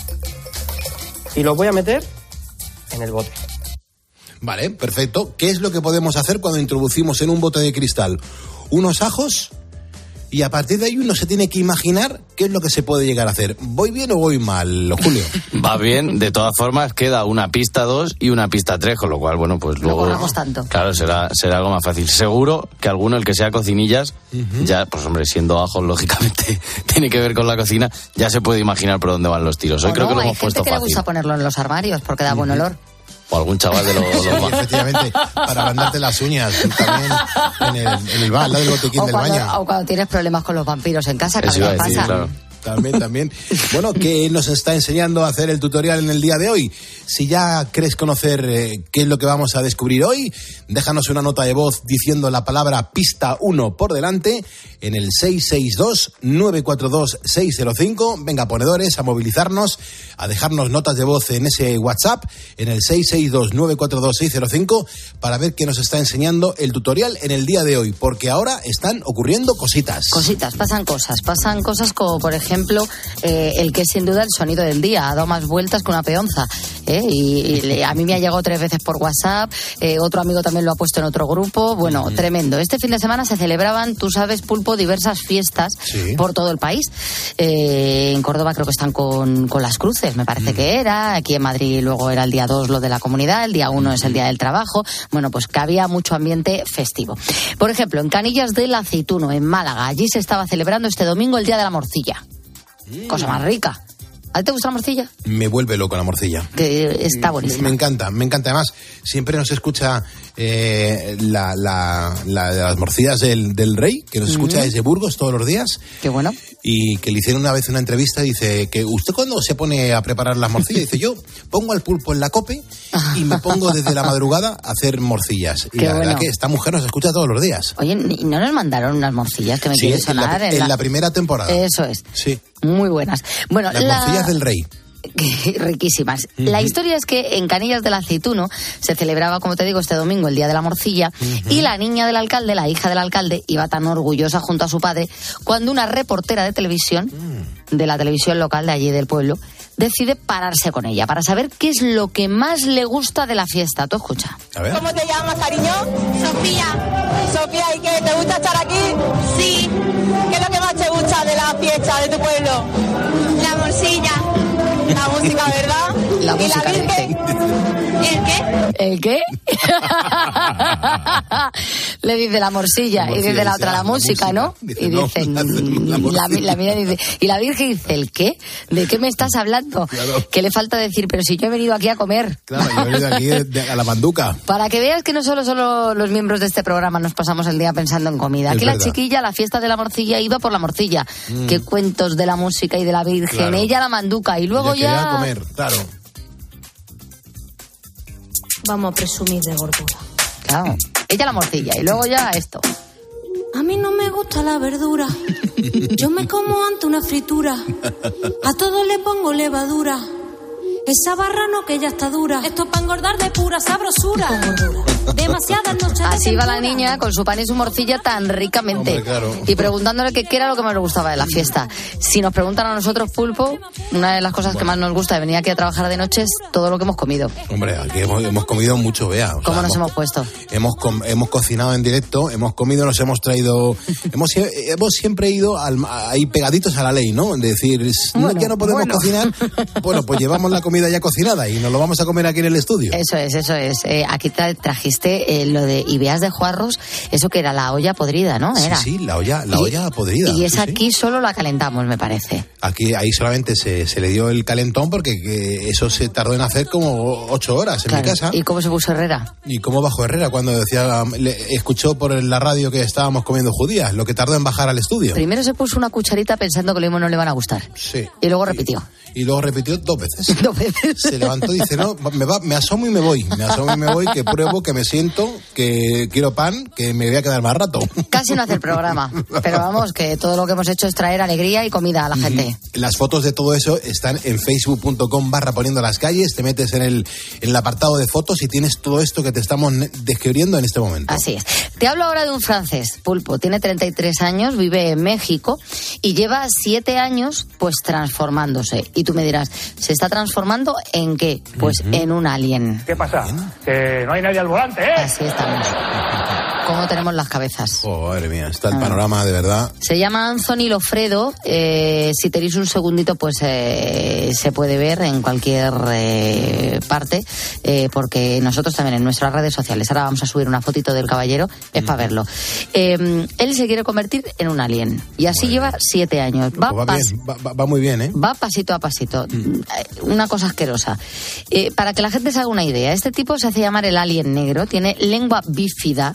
Speaker 17: y los voy a meter en el bote.
Speaker 7: Vale, perfecto. ¿Qué es lo que podemos hacer cuando introducimos en un bote de cristal unos ajos? Y a partir de ahí uno se tiene que imaginar qué es lo que se puede llegar a hacer. ¿Voy bien o voy mal, Julio?
Speaker 14: Va bien, de todas formas queda una pista dos y una pista tres, con lo cual, bueno, pues luego...
Speaker 8: No corramos tanto.
Speaker 14: Claro, será, será algo más fácil. Seguro que alguno, el que sea cocinillas, uh-huh. ya, pues hombre, siendo ajos, lógicamente, tiene que ver con la cocina, ya se puede imaginar por dónde van los tiros. Hoy
Speaker 8: o
Speaker 14: creo
Speaker 8: no,
Speaker 14: que lo
Speaker 8: hay
Speaker 14: hemos puesto
Speaker 8: gente que
Speaker 14: fácil.
Speaker 8: Le gusta ponerlo en los armarios porque da uh-huh. buen olor.
Speaker 14: O algún chaval de los... los...
Speaker 7: Efectivamente, para ablandarte las uñas también en el, en el bar, al lado del botiquín
Speaker 8: o
Speaker 7: del
Speaker 8: cuando,
Speaker 7: baño.
Speaker 8: O cuando tienes problemas con los vampiros en casa, que
Speaker 14: Eso iba a
Speaker 8: pasa.
Speaker 14: decir, claro.
Speaker 7: También, también. Bueno, ¿qué nos está enseñando a hacer el tutorial en el día de hoy? Si ya crees conocer eh, qué es lo que vamos a descubrir hoy, déjanos una nota de voz diciendo la palabra pista uno por delante en el seis seis dos, nueve cuatro dos, seis cero cinco. Venga, ponedores, a movilizarnos, a dejarnos notas de voz en ese WhatsApp, en el seis seis dos, nueve cuatro dos, seis cero cinco, para ver qué nos está enseñando el tutorial en el día de hoy, porque ahora están ocurriendo cositas.
Speaker 8: Cositas, pasan cosas, pasan cosas como, por ejemplo, ejemplo, eh, el que es sin duda el sonido del día. Ha dado más vueltas que una peonza. ¿eh? Y, y le, a mí me ha llegado tres veces por WhatsApp. Eh, otro amigo también lo ha puesto en otro grupo. Bueno, uh-huh. tremendo. Este fin de semana se celebraban, tú sabes, Pulpo, diversas fiestas sí. por todo el país. Eh, en Córdoba creo que están con, con las cruces, me parece uh-huh. que era. Aquí en Madrid luego era el día dos lo de la comunidad. El día uno uh-huh. es el día del trabajo. Bueno, pues que había mucho ambiente festivo. Por ejemplo, en Canillas del Aceituno, en Málaga, allí se estaba celebrando este domingo el Día de la Morcilla. Cosa más rica. ¿A ti te gusta la morcilla?
Speaker 7: Me vuelve loco la morcilla.
Speaker 8: Que está buenísima.
Speaker 7: Me, me encanta, me encanta. Además, siempre nos escucha eh, la, la, la, las morcillas del, del Rey, que nos escucha mm. desde Burgos todos los días.
Speaker 8: Qué bueno.
Speaker 7: Y que le hicieron una vez una entrevista, dice que usted cuando se pone a preparar las morcillas, dice yo pongo al pulpo en la cope y me pongo desde la madrugada a hacer morcillas. Y
Speaker 8: Qué
Speaker 7: la
Speaker 8: bueno.
Speaker 7: verdad que esta mujer nos escucha todos los días.
Speaker 8: Oye, ¿no nos mandaron unas morcillas que me
Speaker 7: sí,
Speaker 8: quiere sonar?
Speaker 7: En la, en la... la primera temporada.
Speaker 8: Eso es.
Speaker 7: Sí.
Speaker 8: Muy buenas. Bueno,
Speaker 7: las
Speaker 8: la...
Speaker 7: morcillas del Rey.
Speaker 8: Riquísimas. Uh-huh. La historia es que en Canillas del Aceituno se celebraba, como te digo, este domingo el Día de la Morcilla uh-huh. y la niña del alcalde, la hija del alcalde, iba tan orgullosa junto a su padre cuando una reportera de televisión, uh-huh. de la televisión local de allí del pueblo, decide pararse con ella para saber qué es lo que más le gusta de la fiesta. Tú escucha.
Speaker 7: A ver.
Speaker 18: ¿Cómo te llamas, cariño? Sofía. Sofía, ¿y qué? ¿Te gusta estar aquí? Sí. ¿Qué es lo que más te gusta de la fiesta de tu pueblo? La morcilla. La música, ¿verdad?
Speaker 8: La
Speaker 18: ¿Y
Speaker 8: música,
Speaker 18: la Virgen? ¿El qué?
Speaker 8: ¿El qué? Le dice la morcilla, la morcilla y dice la otra la, la música, música, ¿no? Dice, y dicen, no, la, la, la, la mira y dice, y la Virgen dice, ¿el qué? ¿De qué me estás hablando?
Speaker 7: Claro.
Speaker 8: ¿Qué le falta decir? Pero si yo he venido aquí a comer.
Speaker 7: Claro, yo he venido aquí de, de, a la manduca.
Speaker 8: Para que veas que no solo, solo los miembros de este programa nos pasamos el día pensando en comida. Aquí es la verdad. Chiquilla, la fiesta de la morcilla, iba por la morcilla. Mm. Qué cuentos de la música y de la Virgen. Claro. Ella la manduca y luego
Speaker 7: ya...
Speaker 8: ya...
Speaker 7: comer, claro.
Speaker 19: vamos a presumir de gordura.
Speaker 8: Claro, ella la morcilla y luego ya esto.
Speaker 19: A mí no me gusta la verdura, yo me como ante una fritura, a todo le pongo levadura, esa barra no que ya está dura, esto es para engordar de pura sabrosura. Demasiadas noches.
Speaker 8: Así va la niña con su pan y su morcilla tan ricamente.
Speaker 7: Hombre, claro.
Speaker 8: Y preguntándole qué era lo que más le gustaba de la fiesta. Si nos preguntan a nosotros, Pulpo, una de las cosas bueno. que más nos gusta de venir aquí a trabajar de noche es todo lo que hemos comido.
Speaker 7: Hombre, aquí hemos, hemos comido mucho, Bea. O
Speaker 8: ¿Cómo
Speaker 7: sea,
Speaker 8: nos hemos,
Speaker 7: hemos
Speaker 8: puesto?
Speaker 7: Hemos, com, hemos cocinado en directo, hemos comido, nos hemos traído... hemos, hemos siempre ido al, ahí pegaditos a la ley, ¿no? De decir, bueno, no, ya no podemos bueno. cocinar, bueno, pues llevamos la comida ya cocinada y nos lo vamos a comer aquí en el estudio.
Speaker 8: Eso es, eso es. Eh, aquí te trajiste eh, lo de Ibeas de Juarros, eso que era la olla podrida, ¿no? Era.
Speaker 7: Sí, sí, la olla, la y, olla podrida.
Speaker 8: Y es
Speaker 7: sí,
Speaker 8: aquí
Speaker 7: sí.
Speaker 8: solo la calentamos, me parece.
Speaker 7: Aquí, ahí solamente se, se le dio el calentón porque que eso se tardó en hacer como ocho horas en
Speaker 8: claro.
Speaker 7: mi casa.
Speaker 8: ¿Y cómo se puso Herrera?
Speaker 7: ¿Y cómo bajó Herrera cuando decía, le, escuchó por la radio que estábamos comiendo judías, lo que tardó en bajar al estudio?
Speaker 8: Primero se puso una cucharita pensando que lo mismo no le van a gustar.
Speaker 7: Sí.
Speaker 8: Y luego repitió.
Speaker 7: Y luego repitió dos veces.
Speaker 8: Dos veces.
Speaker 7: Se levantó y dice, no, me, va, me asomo y me voy. Me asomo y me voy, que pruebo, que me siento, que quiero pan, que me voy a quedar más rato.
Speaker 8: Casi no hace el programa. Pero vamos, que todo lo que hemos hecho es traer alegría y comida a la gente.
Speaker 7: Las fotos de todo eso están en facebook punto com barra poniendo las calles. Te metes en el, en el apartado de fotos y tienes todo esto que te estamos describiendo en este momento.
Speaker 8: Así es. Te hablo ahora de un francés, Pulpo. Tiene treinta y tres años, vive en México y lleva siete años pues transformándose. Y tú me dirás, ¿se está transformando en qué? Pues uh-huh. en un alien.
Speaker 20: ¿Qué pasa? Que no hay nadie al volante, ¿eh?
Speaker 8: Así estamos. ¿Cómo tenemos las cabezas?
Speaker 7: Oh, madre mía, está el ah. panorama de verdad.
Speaker 8: Se llama Anthony Lofredo. Eh, si tenéis un segundito, pues eh, se puede ver en cualquier eh, parte, eh, porque nosotros también en nuestras redes sociales, ahora vamos a subir una fotito del caballero, es mm. para verlo. Eh, él se quiere convertir en un alien y así bueno. lleva siete años. Va,
Speaker 7: pues va,
Speaker 8: pas-
Speaker 7: bien, va, va muy bien, ¿eh?
Speaker 8: Va pasito a pasito. Mm. Una cosa asquerosa. Eh, para que la gente se haga una idea, este tipo se hace llamar el alien negro, tiene lengua bífida.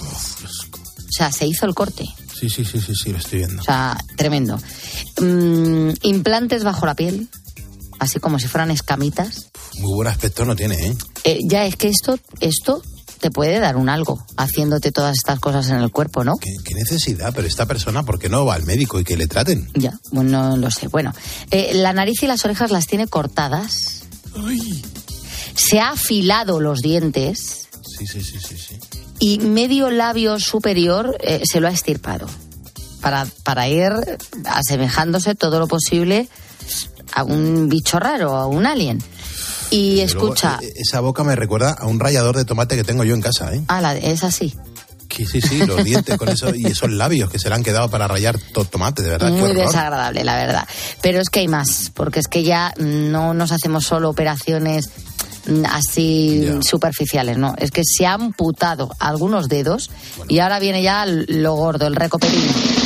Speaker 8: O sea, se hizo el corte.
Speaker 7: Sí, sí, sí, sí, sí, lo estoy viendo.
Speaker 8: O sea, tremendo. Mm, implantes bajo la piel, así como si fueran escamitas.
Speaker 7: Muy buen aspecto no tiene, ¿eh?
Speaker 8: eh ya es que esto, esto te puede dar un algo, haciéndote todas estas cosas en el cuerpo, ¿no?
Speaker 7: ¿Qué, qué necesidad? Pero esta persona, ¿por qué no va al médico y que le traten?
Speaker 8: Ya, bueno, no lo sé. Bueno, eh, la nariz y las orejas las tiene cortadas.
Speaker 7: Ay.
Speaker 8: Se ha afilado los dientes.
Speaker 7: Sí, sí, sí, sí, sí.
Speaker 8: Y medio labio superior eh, se lo ha estirpado para, para ir asemejándose todo lo posible a un bicho raro, a un alien. Y
Speaker 7: Pero
Speaker 8: escucha...
Speaker 7: luego, esa boca me recuerda a un rallador de tomate que tengo yo en casa, ¿eh?
Speaker 8: Ah, la, es así.
Speaker 7: Sí, sí, sí, los dientes con eso y esos labios que se le han quedado para rallar to- tomate, de verdad.
Speaker 8: Muy desagradable, la verdad. Pero es que hay más, porque es que ya no nos hacemos solo operaciones así yeah. superficiales, no, es que se han amputado algunos dedos bueno. y ahora viene ya lo gordo, el recopilín.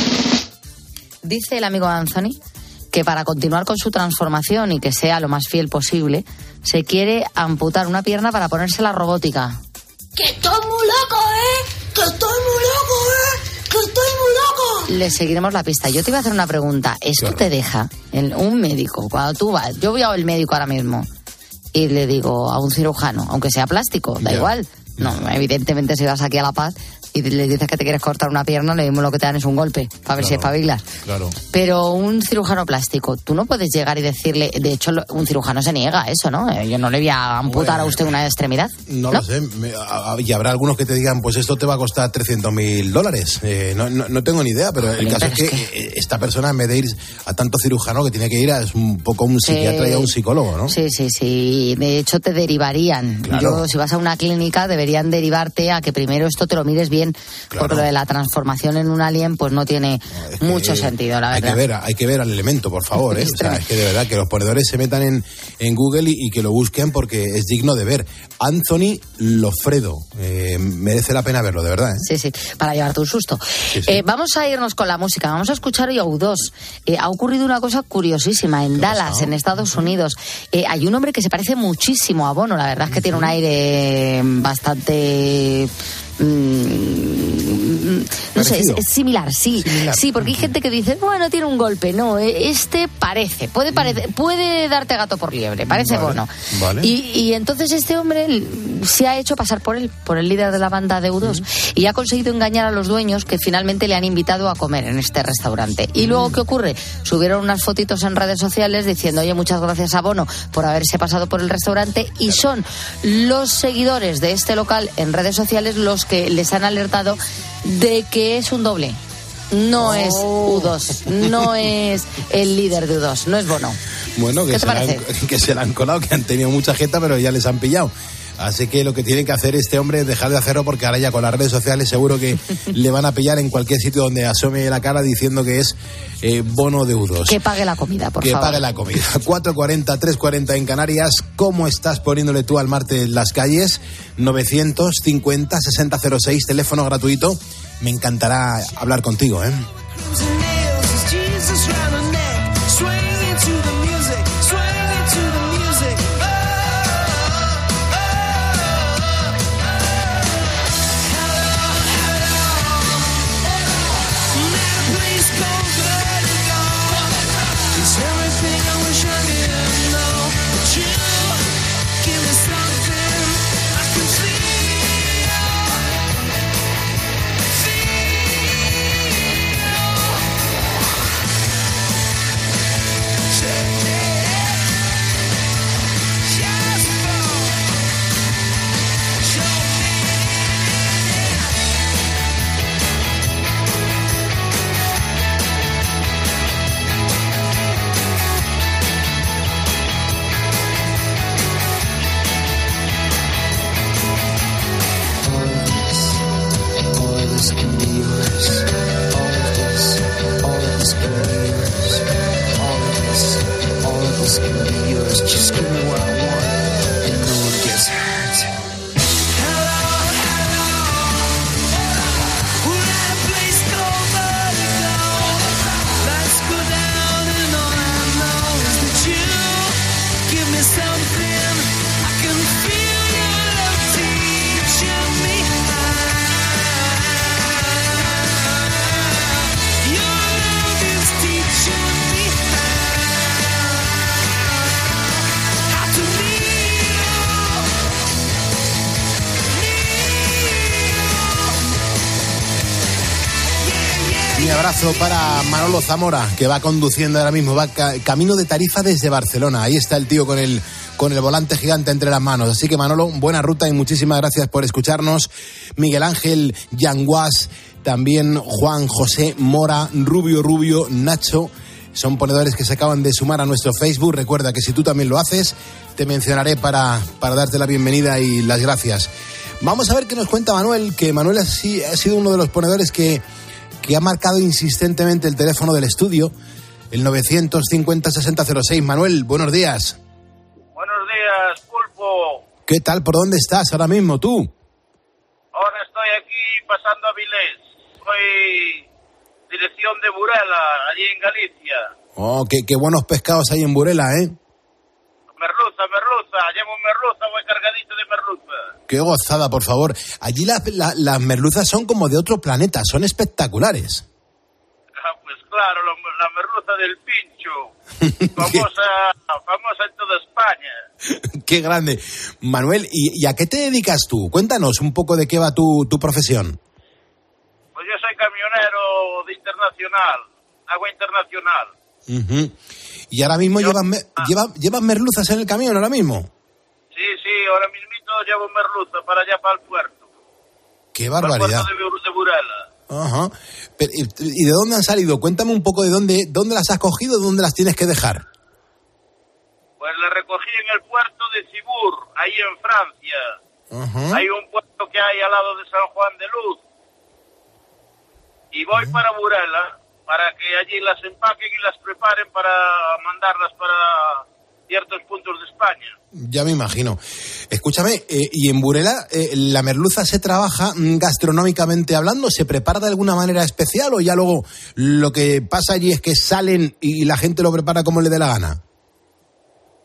Speaker 8: Dice el amigo Anthony que para continuar con su transformación y que sea lo más fiel posible, se quiere amputar una pierna para ponérsela robótica.
Speaker 19: ¡Que estoy muy loco, eh! ¡Que estoy muy loco, eh! ¡Que estoy muy loco!
Speaker 8: Le seguiremos la pista. Yo te iba a hacer una pregunta. ¿Esto claro. te deja en un médico, cuando tú vas, yo voy al médico ahora mismo y le digo a un cirujano, aunque sea plástico, da yeah. igual. No, evidentemente si vas aquí a La Paz y le dices que te quieres cortar una pierna, le mismo lo que te dan es un golpe, para ver claro, si espabilas.
Speaker 7: Claro.
Speaker 8: Pero un cirujano plástico, tú no puedes llegar y decirle, de hecho un cirujano se niega a eso, ¿no? Yo no le voy a amputar bueno, a usted una extremidad.
Speaker 7: No,
Speaker 8: no
Speaker 7: lo sé, Me, a, y habrá algunos que te digan, pues esto te va a costar trescientos mil dólares. Eh, no, no, no tengo ni idea, pero el caso pero es, que es que esta persona en vez de ir a tanto cirujano que tiene que ir a es un poco un psiquiatra sí, y a un psicólogo, ¿no?
Speaker 8: Sí, sí, sí, de hecho te derivarían. Claro. Yo, si vas a una clínica, deberían derivarte a que primero esto te lo mires bien, claro. porque lo de la transformación en un alien pues no tiene no, es mucho sentido, la verdad.
Speaker 7: Hay que ver, hay que ver al elemento, por favor, ¿eh? O sea, es que de verdad que los ponedores se metan en, en Google y, y que lo busquen porque es digno de ver. Anthony Lofredo, eh, merece la pena verlo, de verdad, ¿eh?
Speaker 8: Sí, sí, para llevarte un susto. Sí, sí. Eh, vamos a irnos con la música, vamos a escuchar hoy a U dos. Eh, ha ocurrido una cosa curiosísima en Dallas, en Estados Unidos. Eh, hay un hombre que se parece muchísimo a Bono, la verdad es que tiene un aire bastante... Mmm, no sé, es, es similar, sí. Similar. Sí, porque hay gente que dice, bueno, tiene un golpe. No, este parece, puede parecer, puede darte gato por liebre, parece
Speaker 7: vale,
Speaker 8: Bono.
Speaker 7: Vale.
Speaker 8: Y, y entonces este hombre se ha hecho pasar por él, por el líder de la banda de U dos, uh-huh. y ha conseguido engañar a los dueños que finalmente le han invitado a comer en este restaurante. Y luego, ¿qué ocurre? Subieron unas fotitos en redes sociales diciendo, oye, muchas gracias a Bono por haberse pasado por el restaurante, y son los seguidores de este local en redes sociales los que les han alertado de que es un doble. No oh. es U dos, no es el líder de U dos, no es Bono.
Speaker 7: Bueno, que,
Speaker 8: ¿Qué
Speaker 7: se
Speaker 8: te
Speaker 7: la
Speaker 8: parece?
Speaker 7: han, que se la han colado, que han tenido mucha jeta, pero ya les han pillado. Así que lo que tiene que hacer este hombre es dejar de hacerlo, porque ahora ya con las redes sociales seguro que le van a pillar en cualquier sitio donde asome la cara diciendo que es eh, Bono de U dos.
Speaker 8: Que pague la comida, por
Speaker 7: que
Speaker 8: favor.
Speaker 7: Que pague la comida. cuatro cuarenta, tres cuarenta en Canarias. ¿Cómo estás poniéndole tú al martes las calles? novecientos cincuenta, sesenta cero seis, teléfono gratuito. Me encantará hablar contigo, ¿eh? Abrazo para Manolo Zamora, que va conduciendo ahora mismo, va ca- camino de Tarifa desde Barcelona. Ahí está el tío con el, con el volante gigante entre las manos. Así que, Manolo, buena ruta y muchísimas gracias por escucharnos. Miguel Ángel Yanguas, también Juan José Mora, Rubio Rubio, Nacho, son ponedores que se acaban de sumar a nuestro Facebook. Recuerda que si tú también lo haces, te mencionaré para, para darte la bienvenida y las gracias. Vamos a ver qué nos cuenta Manuel, que Manuel ha, si, ha sido uno de los ponedores que... que ha marcado insistentemente el teléfono del estudio, el novecientos cincuenta, sesenta cero seis. Manuel, buenos días.
Speaker 10: Buenos días, Pulpo.
Speaker 7: ¿Qué tal? ¿Por dónde estás ahora mismo tú?
Speaker 10: Ahora estoy aquí pasando a Vilés. Soy dirección de Burela, allí en Galicia.
Speaker 7: Oh, qué, qué buenos pescados hay en Burela, ¿eh?
Speaker 10: Merluza, merluza. Llevo merluza, voy cargadito de merluza.
Speaker 7: Qué gozada, por favor. Allí la, la, las merluzas son como de otro planeta, son espectaculares.
Speaker 10: Ah, pues claro, la, la merluza del Pincho, famosa, famosa en toda España.
Speaker 7: Qué grande. Manuel, ¿y, ¿y a qué te dedicas tú? Cuéntanos un poco de qué va tu, tu profesión.
Speaker 10: Pues yo soy camionero de internacional, agua internacional.
Speaker 7: Uh-huh. ¿Y ahora mismo yo, llevas, ah. llevas, llevas merluzas en el camión ahora mismo?
Speaker 10: Sí, sí, ahora mismo llevo merluza para allá, para el puerto.
Speaker 7: ¡Qué barbaridad!
Speaker 10: Para el puerto de, de Burela.
Speaker 7: Ajá. Pero, ¿y de dónde han salido? Cuéntame un poco de dónde, dónde las has cogido, de dónde las tienes que dejar.
Speaker 10: Pues las recogí en el puerto de Cibur, ahí en Francia. Ajá. Hay un puerto que hay al lado de San Juan de Luz. Y voy Ajá. para Burela, para que allí las empaquen y las preparen para mandarlas para ciertos puntos de España.
Speaker 7: Ya me imagino. Escúchame, eh, ¿y en Burela eh, la merluza se trabaja gastronómicamente hablando? ¿Se prepara de alguna manera especial o ya luego lo que pasa allí es que salen y la gente lo prepara como le dé la gana?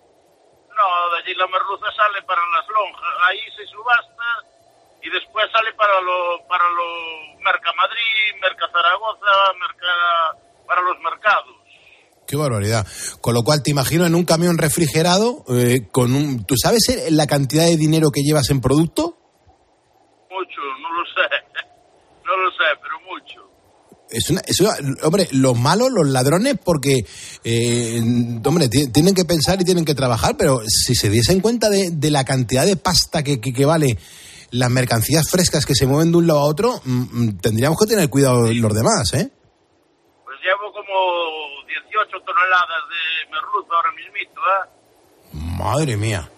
Speaker 10: No, de allí la merluza sale para las lonjas. Ahí se subasta y después sale para lo, para lo Mercamadrid, Mercazaragoza, Merca, para los mercados.
Speaker 7: Qué barbaridad. Con lo cual te imagino en un camión refrigerado, eh, con un... ¿Tú sabes la cantidad de dinero que llevas en producto?
Speaker 10: Mucho, no lo sé. No lo sé, pero mucho.
Speaker 7: Es una, es una, hombre, los malos, los ladrones, porque, eh, hombre, t- tienen que pensar y tienen que trabajar, pero si se diesen cuenta de, de la cantidad de pasta que, que, que vale las mercancías frescas que se mueven de un lado a otro, mm, tendríamos que tener cuidado los demás, ¿eh?
Speaker 10: Pues llevo como dieciocho toneladas de merluza ahora mismito, ¿eh?
Speaker 7: Madre mía.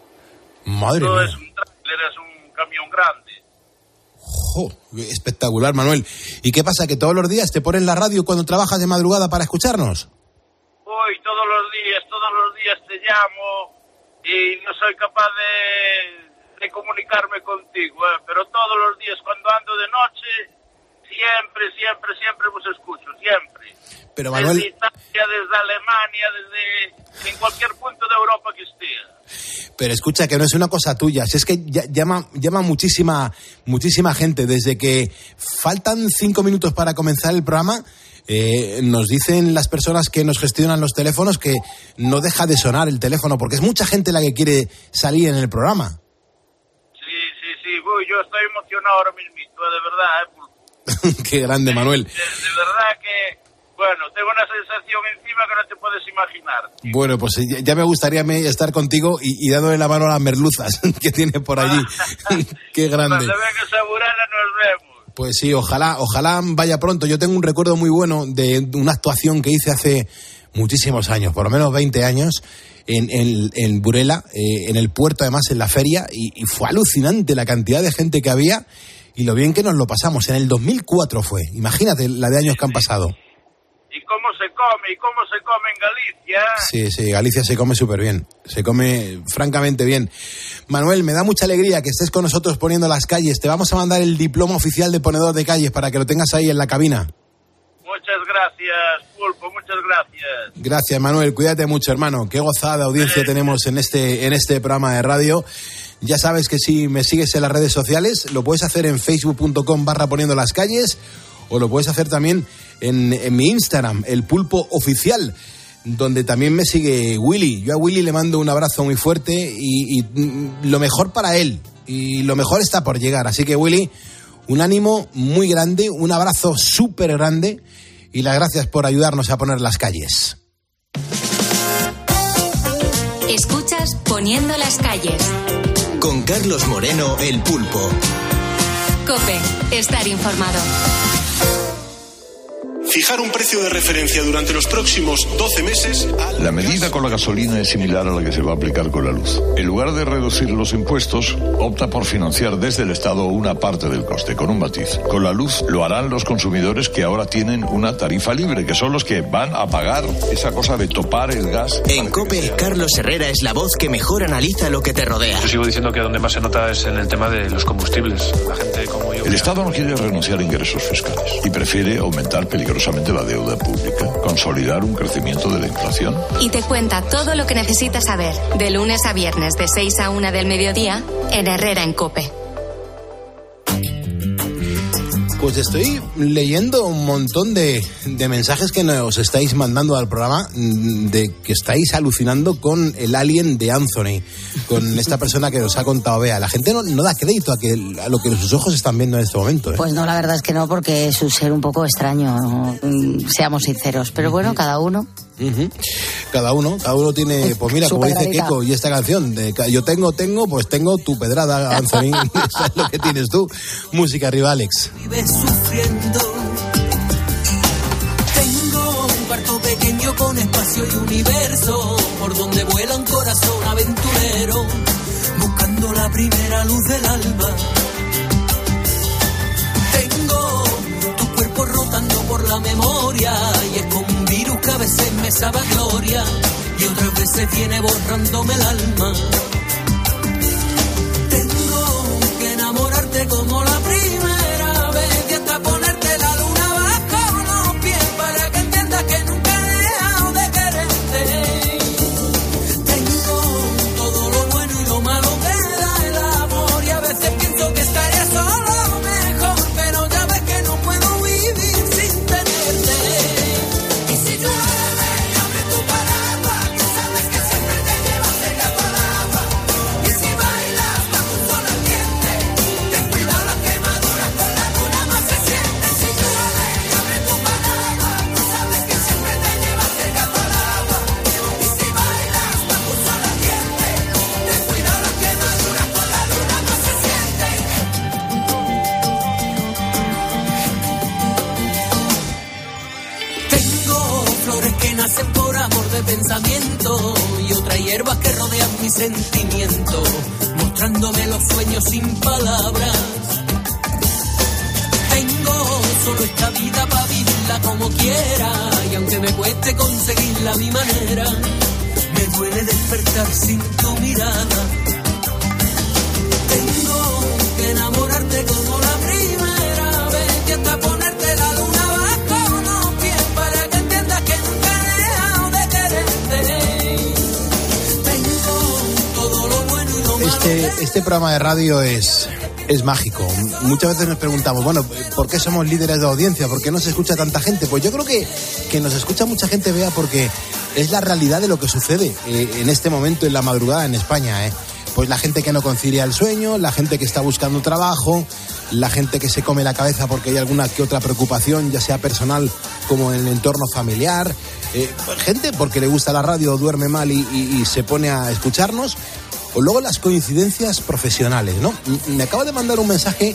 Speaker 7: Madre
Speaker 10: Esto
Speaker 7: mía.
Speaker 10: es un tráiler, es un camión grande.
Speaker 7: Jo, espectacular, Manuel. ¿Y qué pasa? ¿Que todos los días te pones la radio cuando trabajas de madrugada para escucharnos?
Speaker 10: Hoy, todos los días, todos los días te llamo y no soy capaz de, de comunicarme contigo, ¿eh? Pero todos los días cuando ando de noche, siempre, siempre, siempre os escucho, siempre.
Speaker 7: Pero Manuel...
Speaker 10: Desde Italia, desde Alemania, desde en cualquier punto de Europa que esté.
Speaker 7: Pero escucha, que no es una cosa tuya, si es que llama, llama muchísima, muchísima gente. Desde que faltan cinco minutos para comenzar el programa, eh, nos dicen las personas que nos gestionan los teléfonos que no deja de sonar el teléfono, porque es mucha gente la que quiere salir en el programa.
Speaker 10: Sí, sí, sí, uy, yo estoy emocionado ahora mismito, de verdad, ¿eh?
Speaker 7: Qué grande, Manuel.
Speaker 10: De, de verdad que... Bueno, tengo una sensación encima que no te puedes imaginar.
Speaker 7: Bueno, pues ya, ya me gustaría estar contigo y, y dándole la mano a las merluzas que tiene por allí. Qué grande.
Speaker 10: Cuando vengas a Burela nos vemos.
Speaker 7: Pues sí, ojalá, ojalá vaya pronto. Yo tengo un recuerdo muy bueno de una actuación que hice hace muchísimos años, por lo menos veinte años, en, en, en Burela, eh, en el puerto, además en la feria, y, y fue alucinante la cantidad de gente que había y lo bien que nos lo pasamos. En el dos mil cuatro fue, imagínate la de años que han pasado.
Speaker 10: ¿Y cómo se come? ¿Y cómo se come en Galicia?
Speaker 7: Sí, sí, Galicia se come súper bien. Se come francamente bien. Manuel, me da mucha alegría que estés con nosotros poniendo las calles. Te vamos a mandar el diploma oficial de ponedor de calles para que lo tengas ahí en la cabina.
Speaker 10: Muchas gracias, Pulpo, muchas gracias.
Speaker 7: Gracias, Manuel. Cuídate mucho, hermano. Qué gozada de audiencia tenemos en este, en este programa de radio. Ya sabes que si me sigues en las redes sociales, lo puedes hacer en facebook punto com barra poniendo las calles, o lo puedes hacer también en, en mi Instagram, el Pulpo Oficial, donde también me sigue Willy. Yo a Willy le mando un abrazo muy fuerte y, y lo mejor para él. Y lo mejor está por llegar. Así que, Willy, un ánimo muy grande, un abrazo súper grande y las gracias por ayudarnos a poner las calles.
Speaker 3: Escuchas Poniendo las calles.
Speaker 2: Con Carlos Moreno, el Pulpo.
Speaker 3: COPE, estar informado.
Speaker 21: Fijar un precio de referencia durante los próximos doce meses...
Speaker 22: La medida con la gasolina es similar a la que se va a aplicar con la luz. En lugar de reducir los impuestos, opta por financiar desde el Estado una parte del coste, con un matiz. Con la luz lo harán los consumidores que ahora tienen una tarifa libre, que son los que van a pagar esa cosa de topar el gas.
Speaker 2: En COPE, Carlos Herrera es la voz que mejor analiza lo que te rodea.
Speaker 23: Yo sigo diciendo que donde más se nota es en el tema de los combustibles. La gente como yo...
Speaker 22: El Estado no quiere renunciar a ingresos fiscales y prefiere aumentar peligrosamente la deuda pública, consolidar un crecimiento de la inflación.
Speaker 3: Y te cuenta todo lo que necesitas saber, de lunes a viernes de seis a una del mediodía, en Herrera en COPE.
Speaker 7: Pues estoy leyendo un montón de, de mensajes que nos estáis mandando al programa, de que estáis alucinando con el alien de Anthony, con esta persona que nos ha contado Bea. La gente no, no da crédito a, que, a lo que sus ojos están viendo en este momento, ¿eh?
Speaker 8: Pues no, la verdad es que no, porque es un ser un poco extraño, seamos sinceros. Pero bueno, cada uno...
Speaker 7: Uh-huh. Cada uno, cada uno tiene, pues mira, como dice Keiko y esta canción, de yo tengo, tengo, pues tengo tu pedrada, Anthony. Eso es lo que tienes tú. Música arriba, Alex.
Speaker 15: Vives sufriendo. Tengo un cuarto pequeño con espacio y universo, por donde vuela un corazón aventurero, buscando la primera luz del alba. Tengo tu cuerpo rotando por la memoria, y es como un virus que a veces me sabe a gloria y otras veces viene borrándome el alma. Tengo que enamorarte como la primera vez y hasta ponerte la luna bajo los pies para que entiendas que nunca he dejado de quererte. Tengo todo lo bueno y lo malo que da el amor, y a veces pienso que estaría solo de pensamiento y otras hierbas que rodean mi sentimiento, mostrándome los sueños sin palabras. Tengo solo esta vida para vivirla como quiera, y aunque me cueste conseguirla a mi manera, me duele despertar sin tu mirada. Tengo que enamorarte como la primera vez, y hasta ponerte la luna bajo los pies para que entiendas que nunca he dejado de quererte. Tengo todo lo bueno y lo malo.
Speaker 7: Este, este programa de radio es... es mágico. Muchas veces nos preguntamos, bueno, ¿por qué somos líderes de audiencia? ¿Por qué no se escucha tanta gente? Pues yo creo que, que nos escucha mucha gente, Bea, porque es la realidad de lo que sucede eh, en este momento en la madrugada en España, ¿eh? Pues la gente que no concilia el sueño, la gente que está buscando trabajo, la gente que se come la cabeza porque hay alguna que otra preocupación, ya sea personal como en el entorno familiar, eh, gente porque le gusta la radio, duerme mal y, y, y se pone a escucharnos. O luego las coincidencias profesionales, ¿no? Me acaba de mandar un mensaje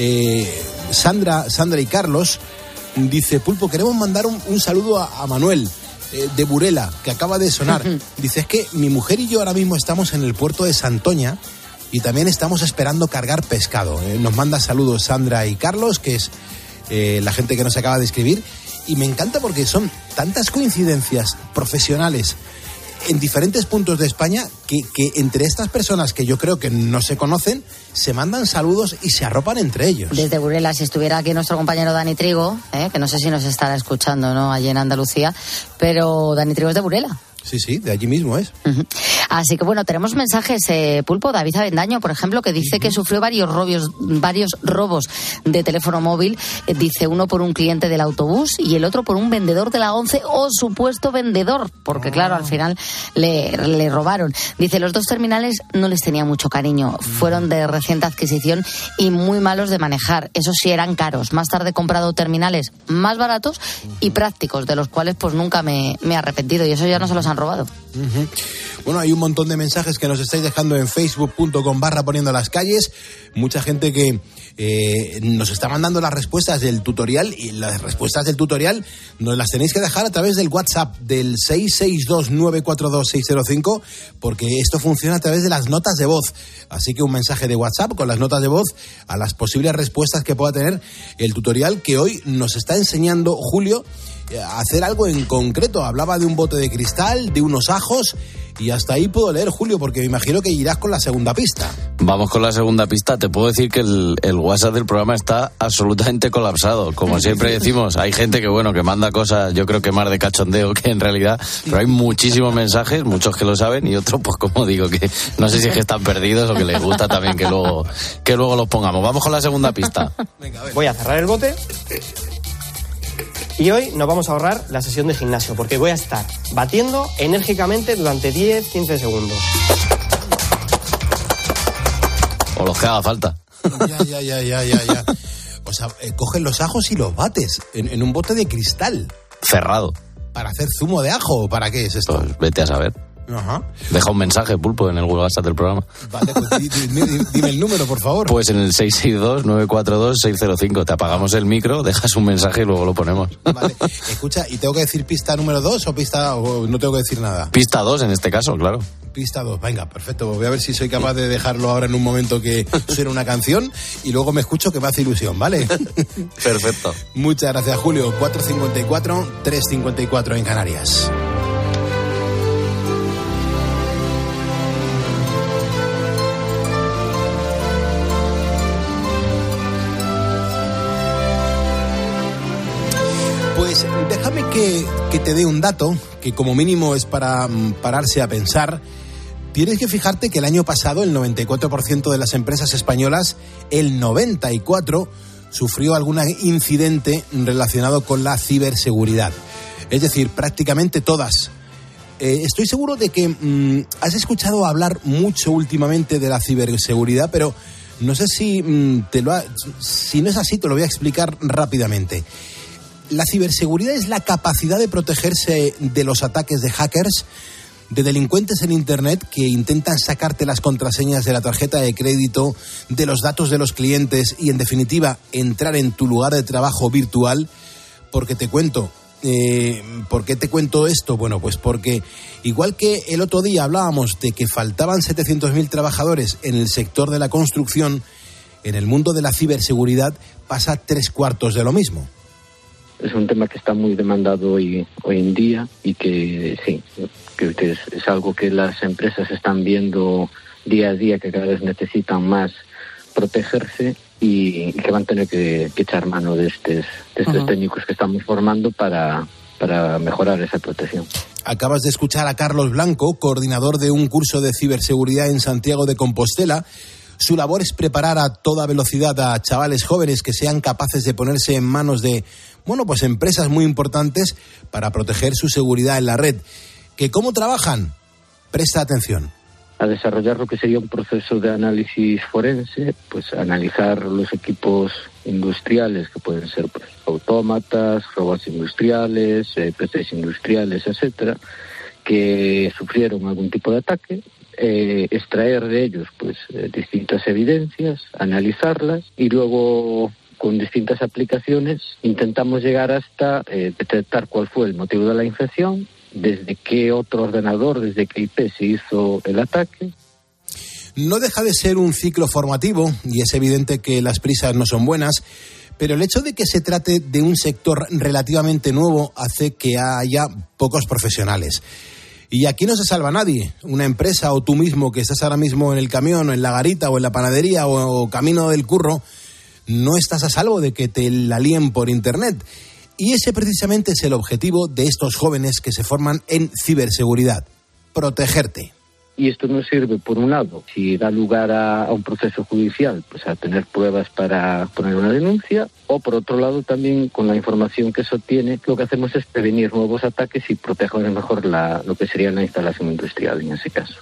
Speaker 7: eh, Sandra, Sandra y Carlos. Dice, Pulpo, queremos mandar un, un saludo a, a Manuel eh, de Burela, que acaba de sonar. Dice, es que mi mujer y yo ahora mismo estamos en el puerto de Santoña y también estamos esperando cargar pescado. Eh, nos manda saludos Sandra y Carlos, que es eh, la gente que nos acaba de escribir. Y me encanta porque son tantas coincidencias profesionales en diferentes puntos de España que, que entre estas personas que yo creo que no se conocen se mandan saludos y se arropan entre ellos.
Speaker 8: Desde Burela, si estuviera aquí nuestro compañero Dani Trigo, ¿eh? que no sé si nos estará escuchando, ¿no?, allí en Andalucía, pero Dani Trigo es de Burela.
Speaker 7: Sí, sí, de allí mismo es.
Speaker 8: Uh-huh. Así que bueno, tenemos mensajes, eh, Pulpo. David Avendaño, por ejemplo, que dice uh-huh. que sufrió varios robos, varios robos de teléfono móvil. Eh, dice uno por un cliente del autobús y el otro por un vendedor de la ONCE o supuesto vendedor, porque oh. claro, al final le, le robaron. Dice, los dos terminales no les tenía mucho cariño. Uh-huh. Fueron de reciente adquisición y muy malos de manejar. Eso sí, eran caros. Más tarde he comprado terminales más baratos uh-huh. y prácticos, de los cuales pues nunca me, me he arrepentido. Y eso ya no se los han robado.
Speaker 7: Uh-huh. Bueno, hay un montón de mensajes que nos estáis dejando en facebook punto com barra poniendo las calles. Mucha gente que eh, nos está mandando las respuestas del tutorial, y las respuestas del tutorial nos las tenéis que dejar a través del WhatsApp del seis seis dos nueve cuatro dos seis cero cinco, porque esto funciona a través de las notas de voz. Así que un mensaje de WhatsApp con las notas de voz a las posibles respuestas que pueda tener el tutorial que hoy nos está enseñando Julio a hacer algo en concreto. Hablaba de un bote de cristal, de unos ajos, y hasta ahí puedo leer, Julio, porque me imagino que irás con la segunda pista.
Speaker 14: Vamos con la segunda pista. Te puedo decir que el, el WhatsApp del programa está absolutamente colapsado. Como siempre decimos, hay gente que, bueno, que manda cosas, yo creo que más de cachondeo que en realidad, pero hay muchísimos mensajes, muchos que lo saben, y otros, pues como digo, que no sé si es que están perdidos o que les gusta también que luego, que luego los pongamos. Vamos con la segunda pista.
Speaker 17: Venga, a ver. Voy a cerrar el bote. Y hoy nos vamos a ahorrar la sesión de gimnasio, porque voy a estar batiendo enérgicamente durante diez a quince segundos.
Speaker 14: O los que haga falta.
Speaker 7: Ya, ya, ya, ya, ya, ya. O sea, eh, coges los ajos y los bates en, en un bote de cristal.
Speaker 14: Cerrado.
Speaker 7: ¿Para hacer zumo de ajo o para qué es esto?
Speaker 14: Pues vete a saber.
Speaker 7: Ajá.
Speaker 14: Deja un mensaje, Pulpo, en el WhatsApp del programa.
Speaker 7: Vale, pues di, di, dime el número, por favor.
Speaker 14: Pues en el seis seis dos nueve cuatro dos seis cero cinco. Te apagamos el micro, dejas un mensaje y luego lo ponemos.
Speaker 7: Vale, escucha, ¿y tengo que decir pista número dos o pista o no tengo que decir nada?
Speaker 14: Pista dos en este caso, claro.
Speaker 7: Pista dos, venga, perfecto. Voy a ver si soy capaz de dejarlo ahora en un momento que suene una canción y luego me escucho, que me hace ilusión, ¿vale?
Speaker 14: Perfecto.
Speaker 7: Muchas gracias, Julio. cuatro cincuenta y cuatro, tres cincuenta y cuatro en Canarias. Pues déjame que, que te dé un dato, que como mínimo es para um, pararse a pensar. Tienes que fijarte que el año pasado el noventa y cuatro por ciento de las empresas españolas, el noventa y cuatro por ciento, sufrió algún incidente relacionado con la ciberseguridad. Es decir, prácticamente todas. Eh, estoy seguro de que mmm, has escuchado hablar mucho últimamente de la ciberseguridad, pero no sé si, mmm, te lo ha, si no es así, te lo voy a explicar rápidamente. La ciberseguridad es la capacidad de protegerse de los ataques de hackers, de delincuentes en Internet que intentan sacarte las contraseñas de la tarjeta de crédito, de los datos de los clientes y, en definitiva, entrar en tu lugar de trabajo virtual. Porque te cuento, Eh, ¿Por qué te cuento esto? Bueno, pues porque igual que el otro día hablábamos de que faltaban setecientos mil trabajadores en el sector de la construcción, en el mundo de la ciberseguridad pasa tres cuartos de lo mismo.
Speaker 4: Es un tema que está muy demandado hoy, hoy en día y que sí, que, que es, es algo que las empresas están viendo día a día, que cada vez necesitan más protegerse y que van a tener que, que echar mano de estos, de estos uh-huh. técnicos que estamos formando para, para mejorar esa protección.
Speaker 7: Acabas de escuchar a Carlos Blanco, coordinador de un curso de ciberseguridad en Santiago de Compostela. Su labor es preparar a toda velocidad a chavales jóvenes que sean capaces de ponerse en manos de, bueno, pues empresas muy importantes para proteger su seguridad en la red. ¿Que cómo trabajan? Presta atención.
Speaker 4: A desarrollar lo que sería un proceso de análisis forense, pues analizar los equipos industriales, que pueden ser pues, autómatas, robots industriales, eh, P Cs industriales, etcétera, que sufrieron algún tipo de ataque, eh, extraer de ellos pues eh, distintas evidencias, analizarlas y luego con distintas aplicaciones intentamos llegar hasta eh, detectar cuál fue el motivo de la infección, desde qué otro ordenador, desde qué I P se hizo el ataque.
Speaker 7: No deja de ser un ciclo formativo y es evidente que las prisas no son buenas, pero el hecho de que se trate de un sector relativamente nuevo hace que haya pocos profesionales. Y aquí no se salva nadie. Una empresa o tú mismo que estás ahora mismo en el camión o en la garita o en la panadería o, o camino del curro, no estás a salvo de que te la líen por internet. Y ese precisamente es el objetivo de estos jóvenes que se forman en ciberseguridad, protegerte.
Speaker 4: Y esto nos sirve, por un lado, si da lugar a, a un proceso judicial, pues a tener pruebas para poner una denuncia, o por otro lado también con la información que eso tiene, lo que hacemos es prevenir nuevos ataques y proteger mejor la, lo que sería la instalación industrial en ese caso.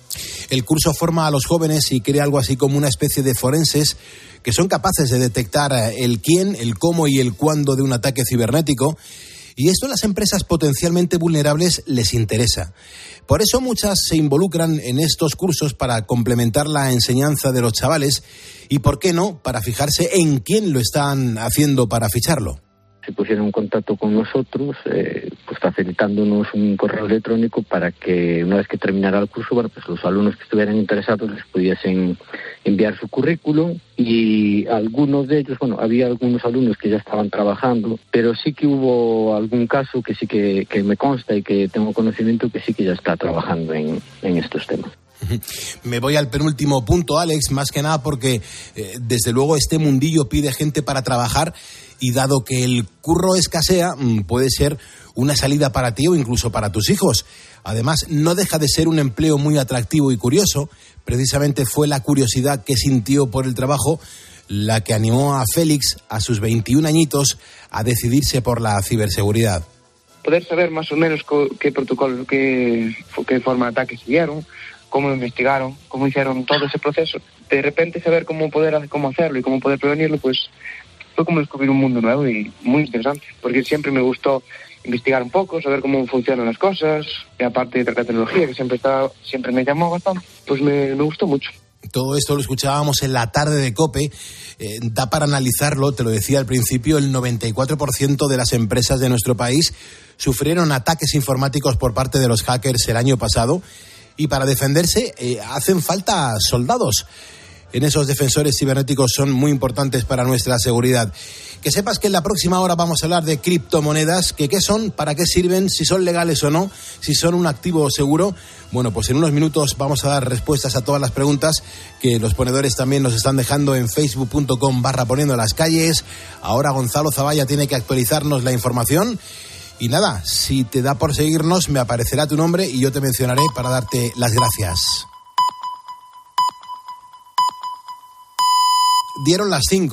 Speaker 7: El curso forma a los jóvenes y crea algo así como una especie de forenses que son capaces de detectar el quién, el cómo y el cuándo de un ataque cibernético. Y esto a las empresas potencialmente vulnerables les interesa. Por eso muchas se involucran en estos cursos para complementar la enseñanza de los chavales y, ¿por qué no?, para fijarse en quién lo están haciendo para ficharlo.
Speaker 4: Se pusieron en contacto con nosotros, eh, pues facilitándonos un correo electrónico para que una vez que terminara el curso, bueno, pues los alumnos que estuvieran interesados les pudiesen enviar su currículum y algunos de ellos, bueno, había algunos alumnos que ya estaban trabajando, pero sí que hubo algún caso que sí que, que me consta y que tengo conocimiento que sí que ya está trabajando en, en estos temas.
Speaker 7: Me voy al penúltimo punto, Alex, más que nada porque eh, desde luego este mundillo pide gente para trabajar y dado que el curro escasea, puede ser una salida para ti o incluso para tus hijos. Además, no deja de ser un empleo muy atractivo y curioso. Precisamente fue la curiosidad que sintió por el trabajo la que animó a Félix, a sus veintiún añitos, a decidirse por la ciberseguridad.
Speaker 5: Poder saber más o menos qué protocolo, qué, qué forma de ataque siguieron, cómo investigaron, cómo hicieron todo ese proceso. De repente saber cómo poder cómo hacerlo y cómo poder prevenirlo, pues fue como descubrir un mundo nuevo y muy interesante, porque siempre me gustó investigar un poco, saber cómo funcionan las cosas, y aparte de la tecnología, que siempre está, siempre me llamó bastante, pues me, me gustó mucho.
Speaker 7: Todo esto lo escuchábamos en la tarde de COPE, eh, da para analizarlo, te lo decía al principio, el noventa y cuatro por ciento de las empresas de nuestro país sufrieron ataques informáticos por parte de los hackers el año pasado, y para defenderse eh, hacen falta soldados. En esos defensores cibernéticos son muy importantes para nuestra seguridad. Que sepas que en la próxima hora vamos a hablar de criptomonedas, que qué son, para qué sirven, si son legales o no, si son un activo seguro. Bueno, pues en unos minutos vamos a dar respuestas a todas las preguntas que los ponedores también nos están dejando en facebook punto com barra poniendo las calles. Ahora Gonzalo Zavalla tiene que actualizarnos la información. Y nada, si te da por seguirnos, me aparecerá tu nombre y yo te mencionaré para darte las gracias. Dieron las cinco.